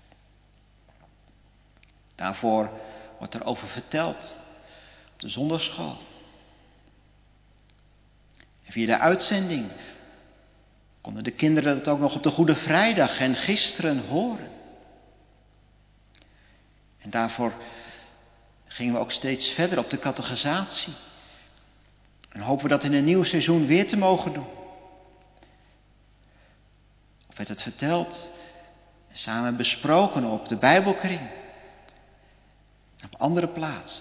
Daarvoor wordt er over verteld op de zondagschool. En via de uitzending konden de kinderen het ook nog op de Goede Vrijdag en gisteren horen. En daarvoor gingen we ook steeds verder op de catechisatie. En hopen we dat in een nieuw seizoen weer te mogen doen. Of werd het verteld en samen besproken op de Bijbelkring. En op andere plaatsen.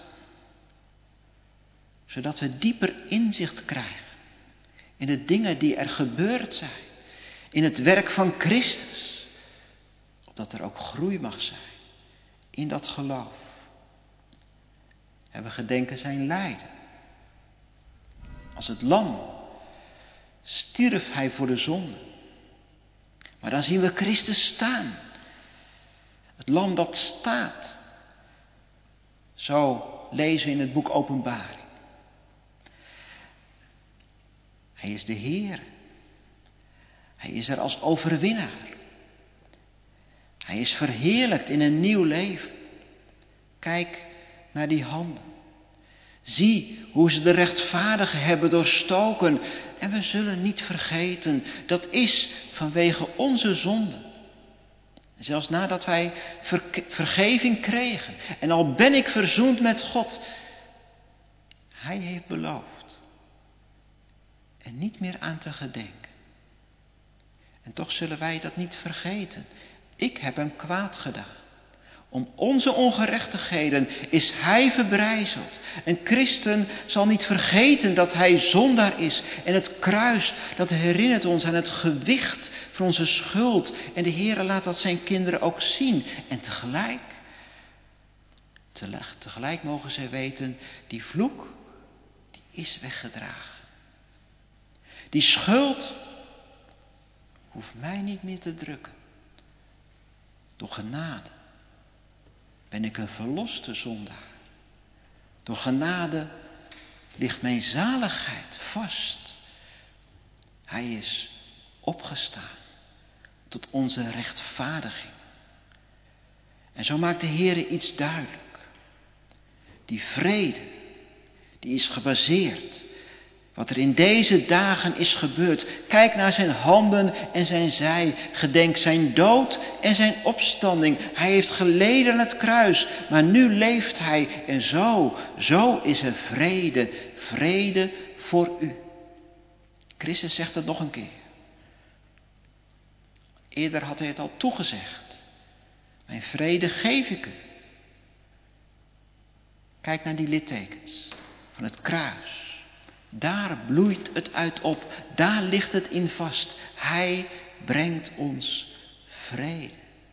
Zodat we dieper inzicht krijgen in de dingen die er gebeurd zijn. In het werk van Christus. Opdat er ook groei mag zijn. In dat geloof. En we gedenken zijn lijden. Als het lam stierf hij voor de zonde. Maar dan zien we Christus staan. Het lam dat staat. Zo lezen we in het boek Openbaring. Hij is de Heer. Hij is er als overwinnaar. Hij is verheerlijkt in een nieuw leven. Kijk naar die handen. Zie hoe ze de rechtvaardigen hebben doorstoken. En we zullen niet vergeten, dat is vanwege onze zonde. Zelfs nadat wij vergeving kregen. En al ben ik verzoend met God. Hij heeft beloofd. Er niet meer aan te gedenken. En toch zullen wij dat niet vergeten. Ik heb hem kwaad gedaan. Om onze ongerechtigheden is hij verbrijzeld. Een christen zal niet vergeten dat hij zondaar is. En het kruis, dat herinnert ons aan het gewicht van onze schuld. En de Heer laat dat zijn kinderen ook zien. En tegelijk mogen zij weten, die vloek, die is weggedragen. Die schuld hoeft mij niet meer te drukken. Door genade ben ik een verloste zondaar. Door genade ligt mijn zaligheid vast. Hij is opgestaan tot onze rechtvaardiging. En zo maakt de Heer iets duidelijk. Die vrede, die is gebaseerd. Wat er in deze dagen is gebeurd. Kijk naar zijn handen en zijn zij. Gedenk zijn dood en zijn opstanding. Hij heeft geleden aan het kruis. Maar nu leeft hij. En zo is er vrede. Vrede voor u. Christus zegt het nog een keer. Eerder had hij het al toegezegd. Mijn vrede geef ik u. Kijk naar die littekens van het kruis. Daar bloeit het uit op. Daar ligt het in vast. Hij brengt ons vrede.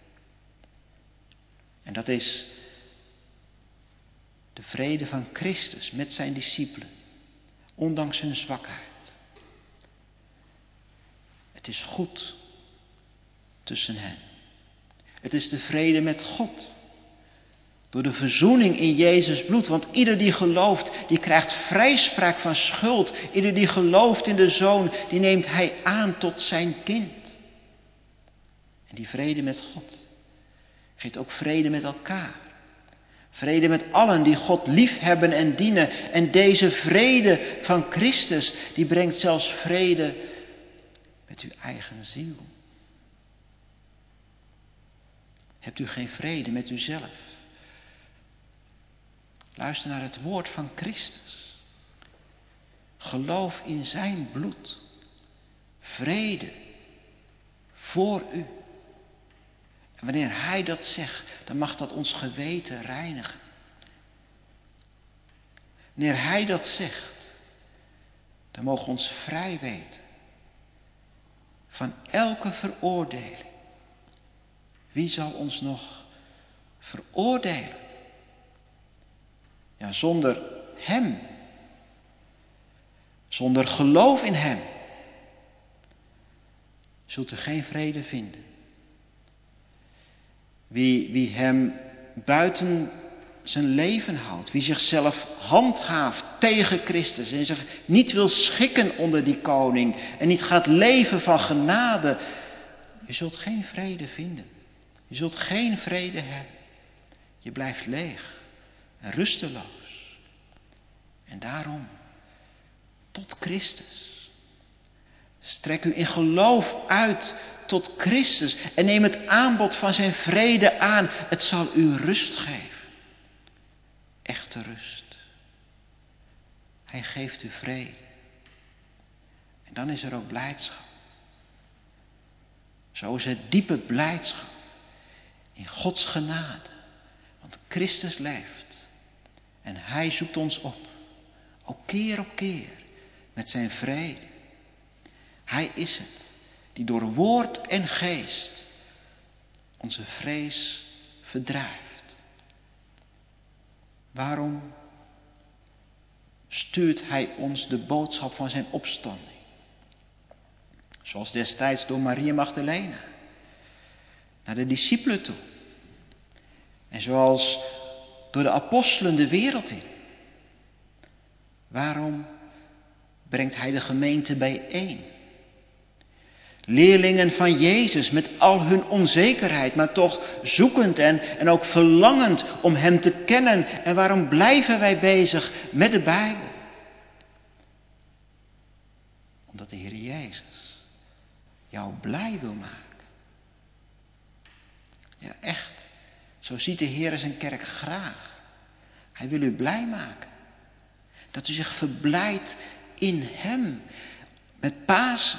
En dat is de vrede van Christus met zijn discipelen. Ondanks hun zwakheid. Het is goed tussen hen. Het is de vrede met God. Door de verzoening in Jezus bloed. Want ieder die gelooft, die krijgt vrijspraak van schuld. Ieder die gelooft in de Zoon, die neemt hij aan tot zijn kind. En die vrede met God geeft ook vrede met elkaar. Vrede met allen die God liefhebben en dienen. En deze vrede van Christus, die brengt zelfs vrede met uw eigen ziel. Hebt u geen vrede met uzelf? Luister naar het woord van Christus. Geloof in zijn bloed. Vrede voor u. En wanneer hij dat zegt, dan mag dat ons geweten reinigen. Wanneer hij dat zegt, dan mogen we ons vrij weten van elke veroordeling. Wie zal ons nog veroordelen? Ja, zonder hem. Zonder geloof in hem. Zult u geen vrede vinden. Wie hem buiten zijn leven houdt. Wie zichzelf handhaaft tegen Christus. En zich niet wil schikken onder die koning. En niet gaat leven van genade. Je zult geen vrede vinden. Je zult geen vrede hebben. Je blijft leeg. En rusteloos. En daarom, tot Christus. Strek u in geloof uit tot Christus. En neem het aanbod van zijn vrede aan. Het zal u rust geven. Echte rust. Hij geeft u vrede. En dan is er ook blijdschap. Zo is het diepe blijdschap. In Gods genade. Want Christus leeft. En hij zoekt ons op. Ook keer op keer. Met zijn vrede. Hij is het. Die door woord en geest. Onze vrees verdrijft. Waarom stuurt hij ons de boodschap van zijn opstanding? Zoals destijds door Maria Magdalena. Naar de discipelen toe. En zoals door de apostelen de wereld in. Waarom brengt hij de gemeente bijeen? Leerlingen van Jezus met al hun onzekerheid, maar toch zoekend en ook verlangend om hem te kennen. En waarom blijven wij bezig met de Bijbel? Omdat de Heer Jezus jou blij wil maken. Ja, echt. Zo ziet de Heer zijn kerk graag. Hij wil u blij maken. Dat u zich verblijdt in hem. Met Pasen.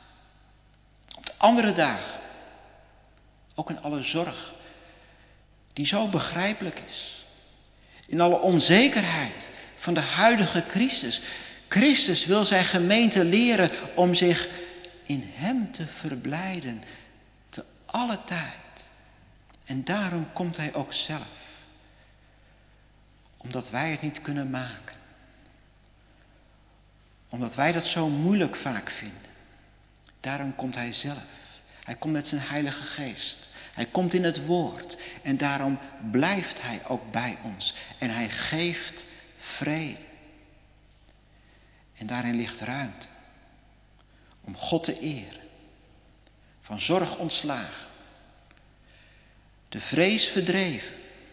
Op de andere dagen. Ook in alle zorg die zo begrijpelijk is. In alle onzekerheid van de huidige crisis. Christus wil zijn gemeente leren om zich in hem te verblijden te alle tijd. En daarom komt hij ook zelf. Omdat wij het niet kunnen maken. Omdat wij dat zo moeilijk vaak vinden. Daarom komt hij zelf. Hij komt met zijn Heilige Geest. Hij komt in het woord. En daarom blijft hij ook bij ons. En hij geeft vrede. En daarin ligt ruimte. Om God te eren. Van zorg ontslagen. De vrees verdreven.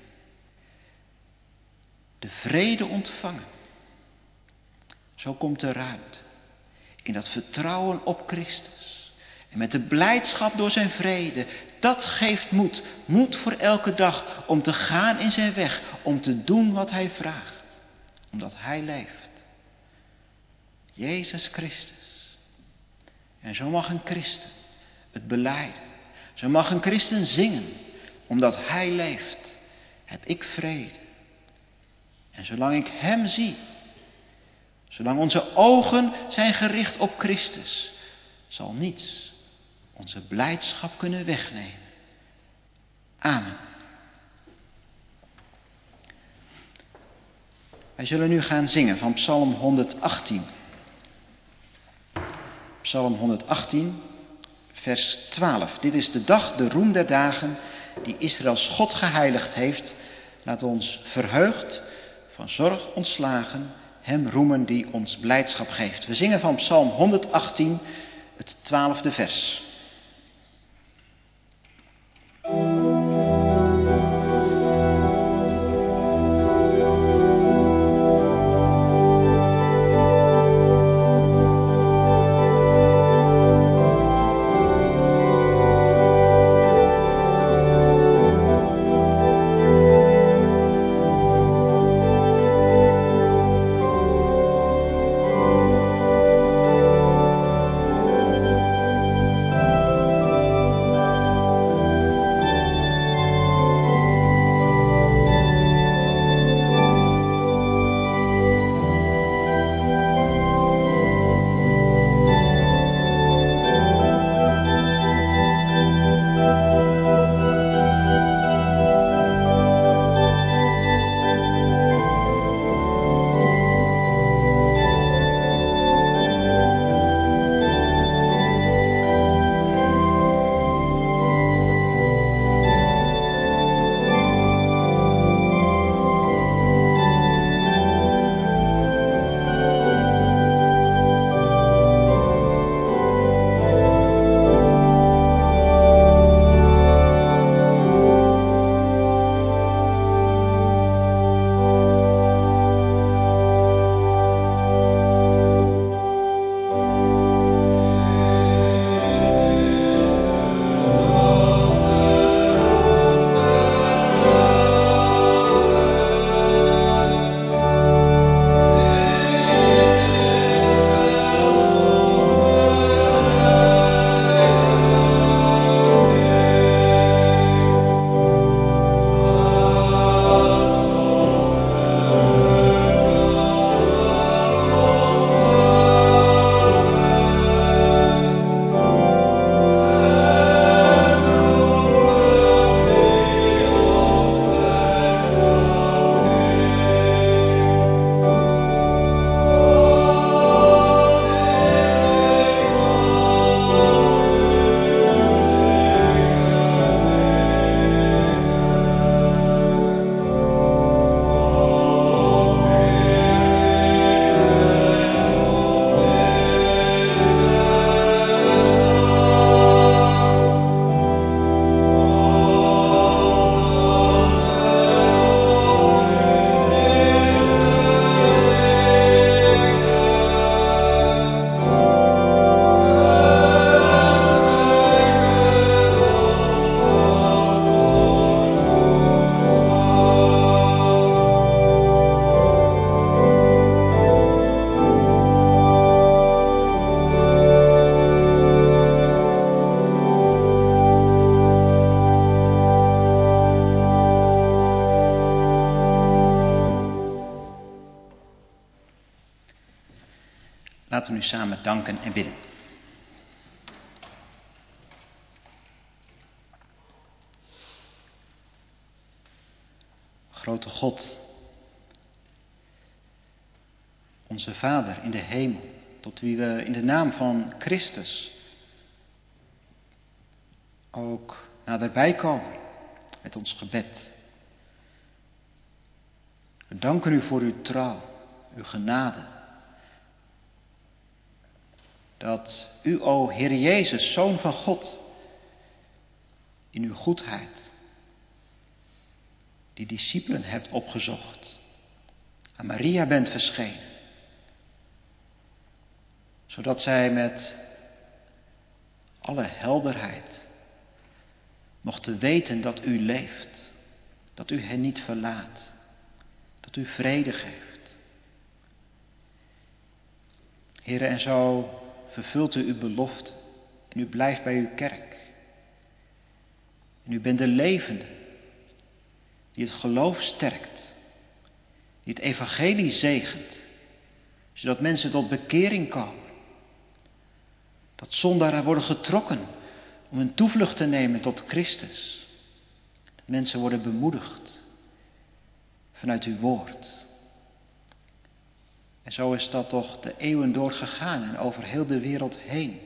De vrede ontvangen. Zo komt de ruimte. In dat vertrouwen op Christus. En met de blijdschap door zijn vrede. Dat geeft moed. Moed voor elke dag. Om te gaan in zijn weg. Om te doen wat hij vraagt. Omdat hij leeft. Jezus Christus. En zo mag een christen het belijden. Zo mag een christen zingen. Omdat hij leeft. Heb ik vrede. En zolang ik hem zie. Zolang onze ogen zijn gericht op Christus. Zal niets onze blijdschap kunnen wegnemen. Amen. Wij zullen nu gaan zingen van Psalm 118. Psalm 118, vers 12. Dit is de dag, de roem der dagen, die Israëls God geheiligd heeft. Laat ons verheugd, van zorg ontslagen, hem roemen die ons blijdschap geeft. We zingen van Psalm 118, het 12e vers. Laten we nu samen danken en bidden. Grote God, onze Vader in de hemel, tot wie we in de naam van Christus ook naderbij komen met ons gebed. We danken u voor uw trouw, uw genade. Dat u, o Heer Jezus, Zoon van God, in uw goedheid die discipelen hebt opgezocht, aan Maria bent verschenen, zodat zij met alle helderheid mochten weten dat u leeft, dat u hen niet verlaat, dat u vrede geeft. Heere, en zo vervult u uw belofte en u blijft bij uw kerk. En u bent de levende, die het geloof sterkt, die het evangelie zegent, zodat mensen tot bekering komen. Dat zondaren worden getrokken om een toevlucht te nemen tot Christus. Dat mensen worden bemoedigd vanuit uw woord. En zo is dat toch de eeuwen doorgegaan en over heel de wereld heen.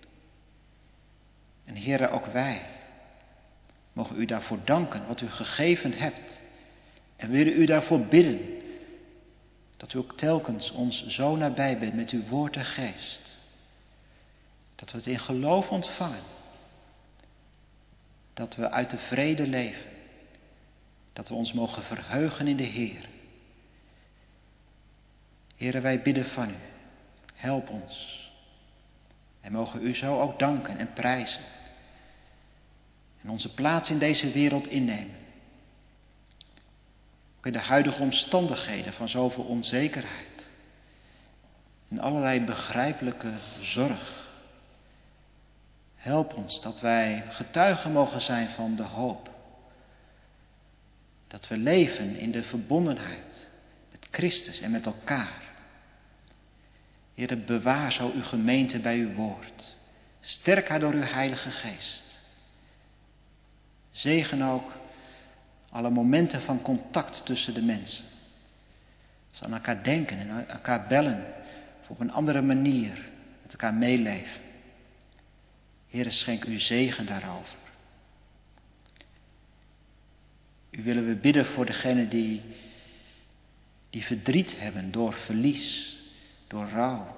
En Heere, ook wij mogen u daarvoor danken wat u gegeven hebt. En willen u daarvoor bidden dat u ook telkens ons zo nabij bent met uw woord en geest. Dat we het in geloof ontvangen. Dat we uit de vrede leven. Dat we ons mogen verheugen in de Heer. Heere, wij bidden van u. Help ons. En mogen u zo ook danken en prijzen. En onze plaats in deze wereld innemen. Ook in de huidige omstandigheden van zoveel onzekerheid. En allerlei begrijpelijke zorg. Help ons dat wij getuigen mogen zijn van de hoop. Dat we leven in de verbondenheid met Christus en met elkaar. Heere, bewaar zo uw gemeente bij uw woord. Sterk haar door uw Heilige Geest. Zegen ook alle momenten van contact tussen de mensen. Dat ze aan elkaar denken en aan elkaar bellen. Of op een andere manier met elkaar meeleven. Heere, schenk uw zegen daarover. U willen we bidden voor degenen die verdriet hebben door verlies, door rouw.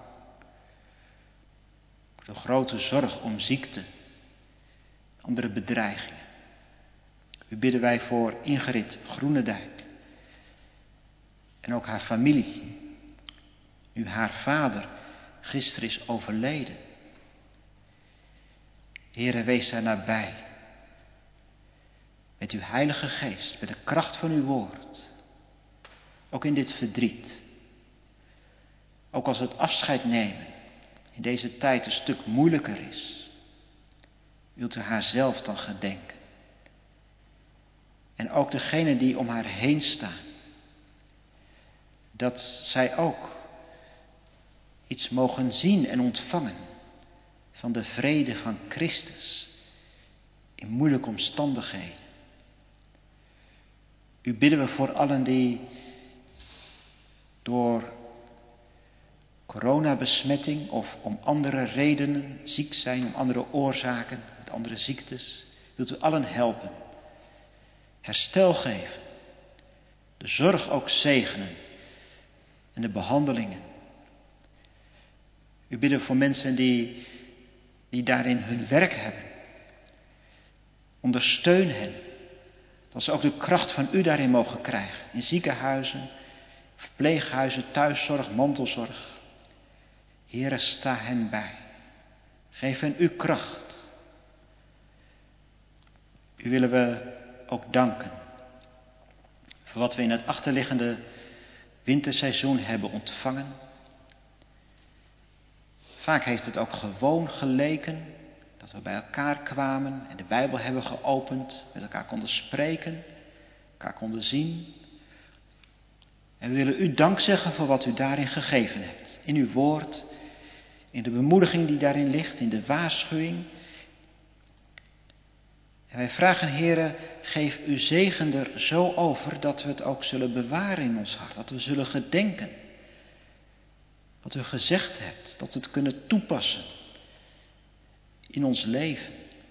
Door grote zorg om ziekte, andere bedreigingen. U bidden wij voor Ingrid Groenendijk. En ook haar familie. Nu haar vader gisteren is overleden. Heere, wees daar nabij. Met uw Heilige Geest, met de kracht van uw woord. Ook in dit verdriet. Ook als het afscheid nemen in deze tijd een stuk moeilijker is. Wilt u haar zelf dan gedenken. En ook degenen die om haar heen staan. Dat zij ook iets mogen zien en ontvangen van de vrede van Christus in moeilijke omstandigheden. U bidden we voor allen die door coronabesmetting of om andere redenen ziek zijn, om andere oorzaken, met andere ziektes. Wilt u allen helpen. Herstel geven. De zorg ook zegenen. En de behandelingen. U bidden voor mensen die daarin hun werk hebben. Ondersteun hen. Dat ze ook de kracht van u daarin mogen krijgen. In ziekenhuizen, verpleeghuizen, thuiszorg, mantelzorg. Heere, sta hen bij. Geef hen uw kracht. U willen we ook danken. Voor wat we in het achterliggende winterseizoen hebben ontvangen. Vaak heeft het ook gewoon geleken dat we bij elkaar kwamen en de Bijbel hebben geopend, met elkaar konden spreken, elkaar konden zien. En we willen u dank zeggen voor wat u daarin gegeven hebt. In uw woord, in de bemoediging die daarin ligt, in de waarschuwing. En wij vragen, Heere, geef uw zegen er zo over dat we het ook zullen bewaren in ons hart. Dat we zullen gedenken wat u gezegd hebt, dat we het kunnen toepassen in ons leven.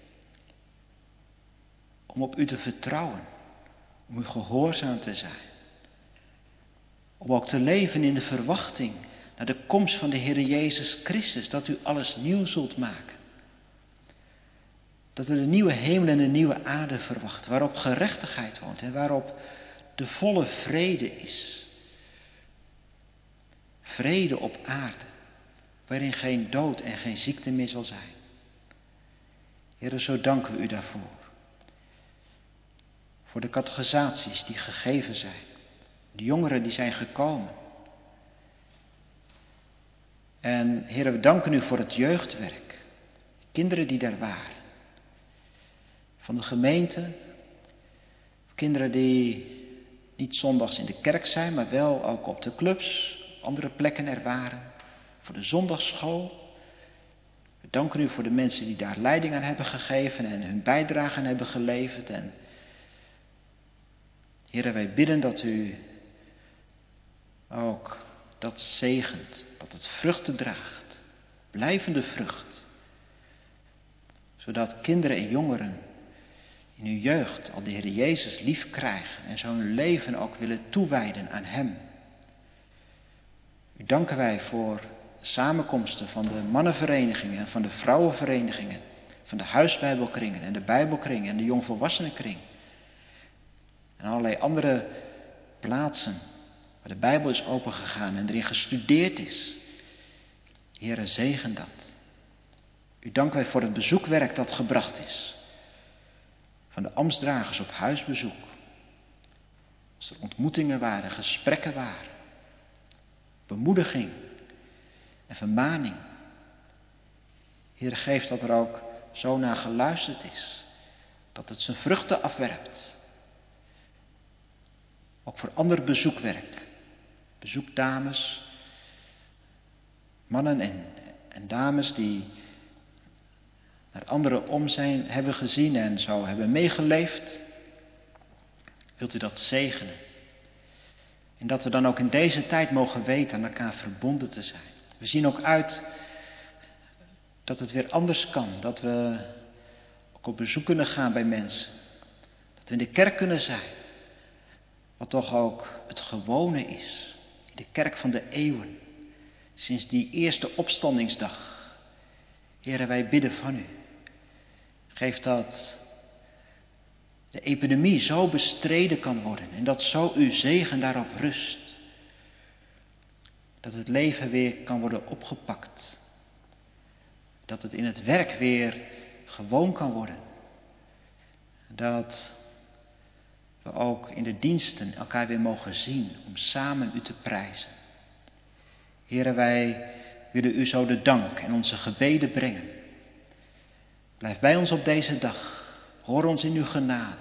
Om op u te vertrouwen, om u gehoorzaam te zijn. Om ook te leven in de verwachting naar de komst van de Heer Jezus Christus, dat u alles nieuw zult maken. Dat we de nieuwe hemel en de nieuwe aarde verwachten, waarop gerechtigheid woont en waarop de volle vrede is. Vrede op aarde, waarin geen dood en geen ziekte meer zal zijn. Heere, zo danken we u daarvoor. Voor de catechisaties die gegeven zijn. De jongeren die zijn gekomen. En Heere, we danken u voor het jeugdwerk. Kinderen die daar waren. Van de gemeente. Kinderen die niet zondags in de kerk zijn, maar wel ook op de clubs, andere plekken er waren. Voor de zondagsschool. We danken u voor de mensen die daar leiding aan hebben gegeven en hun bijdrage aan hebben geleverd. En Heere, wij bidden dat u ook dat zegent, dat het vruchten draagt, blijvende vrucht. Zodat kinderen en jongeren in hun jeugd al de Heer Jezus lief krijgen en zo hun leven ook willen toewijden aan Hem. U danken wij voor de samenkomsten van de mannenverenigingen en van de vrouwenverenigingen, van de huisbijbelkringen en de bijbelkring en de jongvolwassenenkring. En allerlei andere plaatsen waar de Bijbel is opengegaan en erin gestudeerd is. Heere, zegen dat. U danken wij voor het bezoekwerk dat gebracht is. Van de ambtsdragers op huisbezoek. Als er ontmoetingen waren, gesprekken waren. Bemoediging en vermaning. Heere, geef dat er ook zo naar geluisterd is. Dat het zijn vruchten afwerpt. Ook voor ander bezoekwerk. Bezoekdames, mannen en dames die naar anderen om zijn, hebben gezien en zo hebben meegeleefd. Wilt u dat zegenen? En dat we dan ook in deze tijd mogen weten aan elkaar verbonden te zijn. We zien ook uit dat het weer anders kan. Dat we ook op bezoek kunnen gaan bij mensen. Dat we in de kerk kunnen zijn. Wat toch ook het gewone is. In de kerk van de eeuwen. Sinds die eerste opstandingsdag. Heere, wij bidden van u. Geef dat de epidemie zo bestreden kan worden. En dat zo uw zegen daarop rust. Dat het leven weer kan worden opgepakt. Dat het in het werk weer gewoon kan worden. Dat we ook in de diensten elkaar weer mogen zien om samen u te prijzen. Heere, wij willen u zo de dank en onze gebeden brengen. Blijf bij ons op deze dag. Hoor ons in uw genade.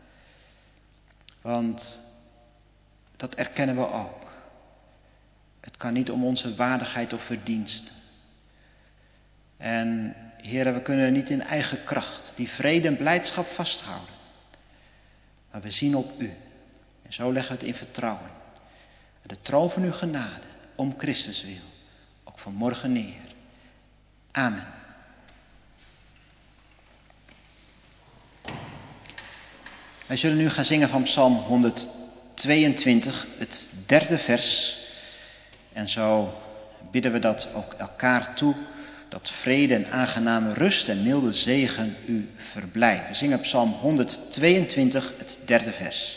Want dat erkennen we ook. Het kan niet om onze waardigheid of verdiensten. En Heere, we kunnen niet in eigen kracht die vrede en blijdschap vasthouden. Maar we zien op u. En zo leggen we het in vertrouwen. En de troon van uw genade, om Christus wil, ook vanmorgen neer. Amen. Wij zullen nu gaan zingen van Psalm 122, het 3e vers. En zo bidden we dat ook elkaar toe, dat vrede en aangename rust en milde zegen u verblijven. We zingen Psalm 122, het 3e vers.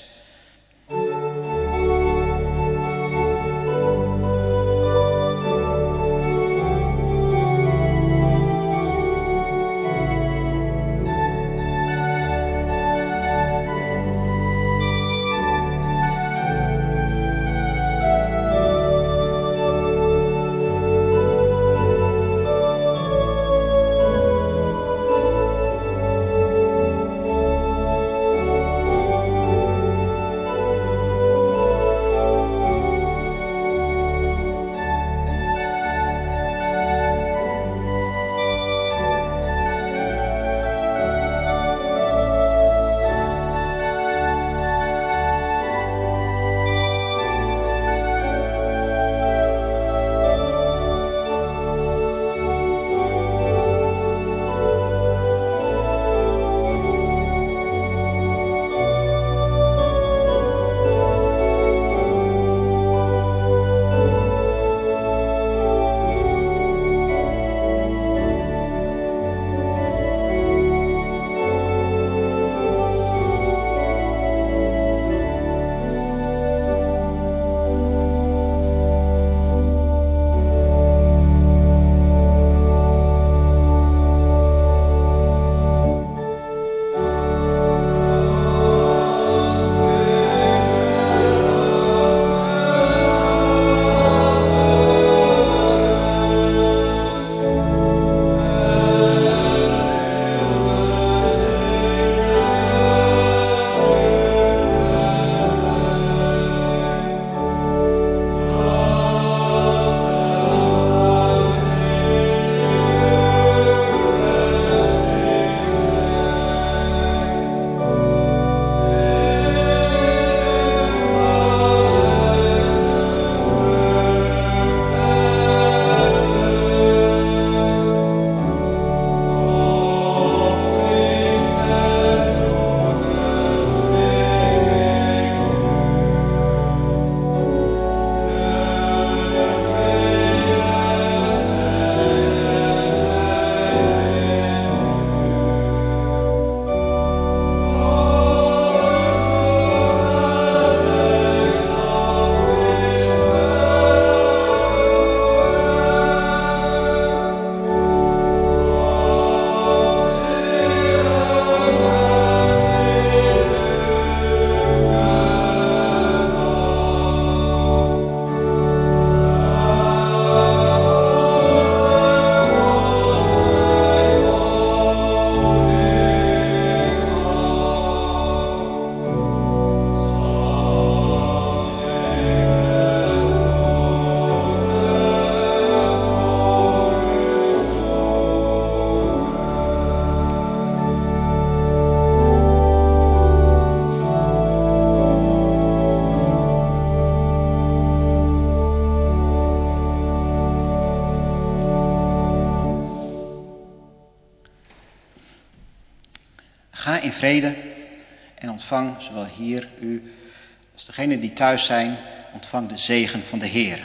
Ga in vrede en ontvang, zowel hier u als degenen die thuis zijn, ontvang de zegen van de Heer.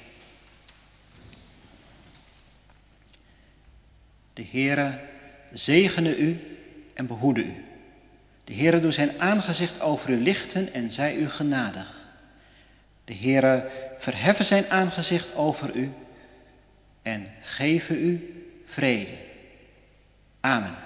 De Heere zegene u en behoede u. De Heere doet zijn aangezicht over u lichten en zij u genadig. De Heere verheffe zijn aangezicht over u en geven u vrede. Amen.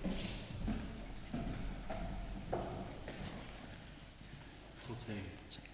God zegen.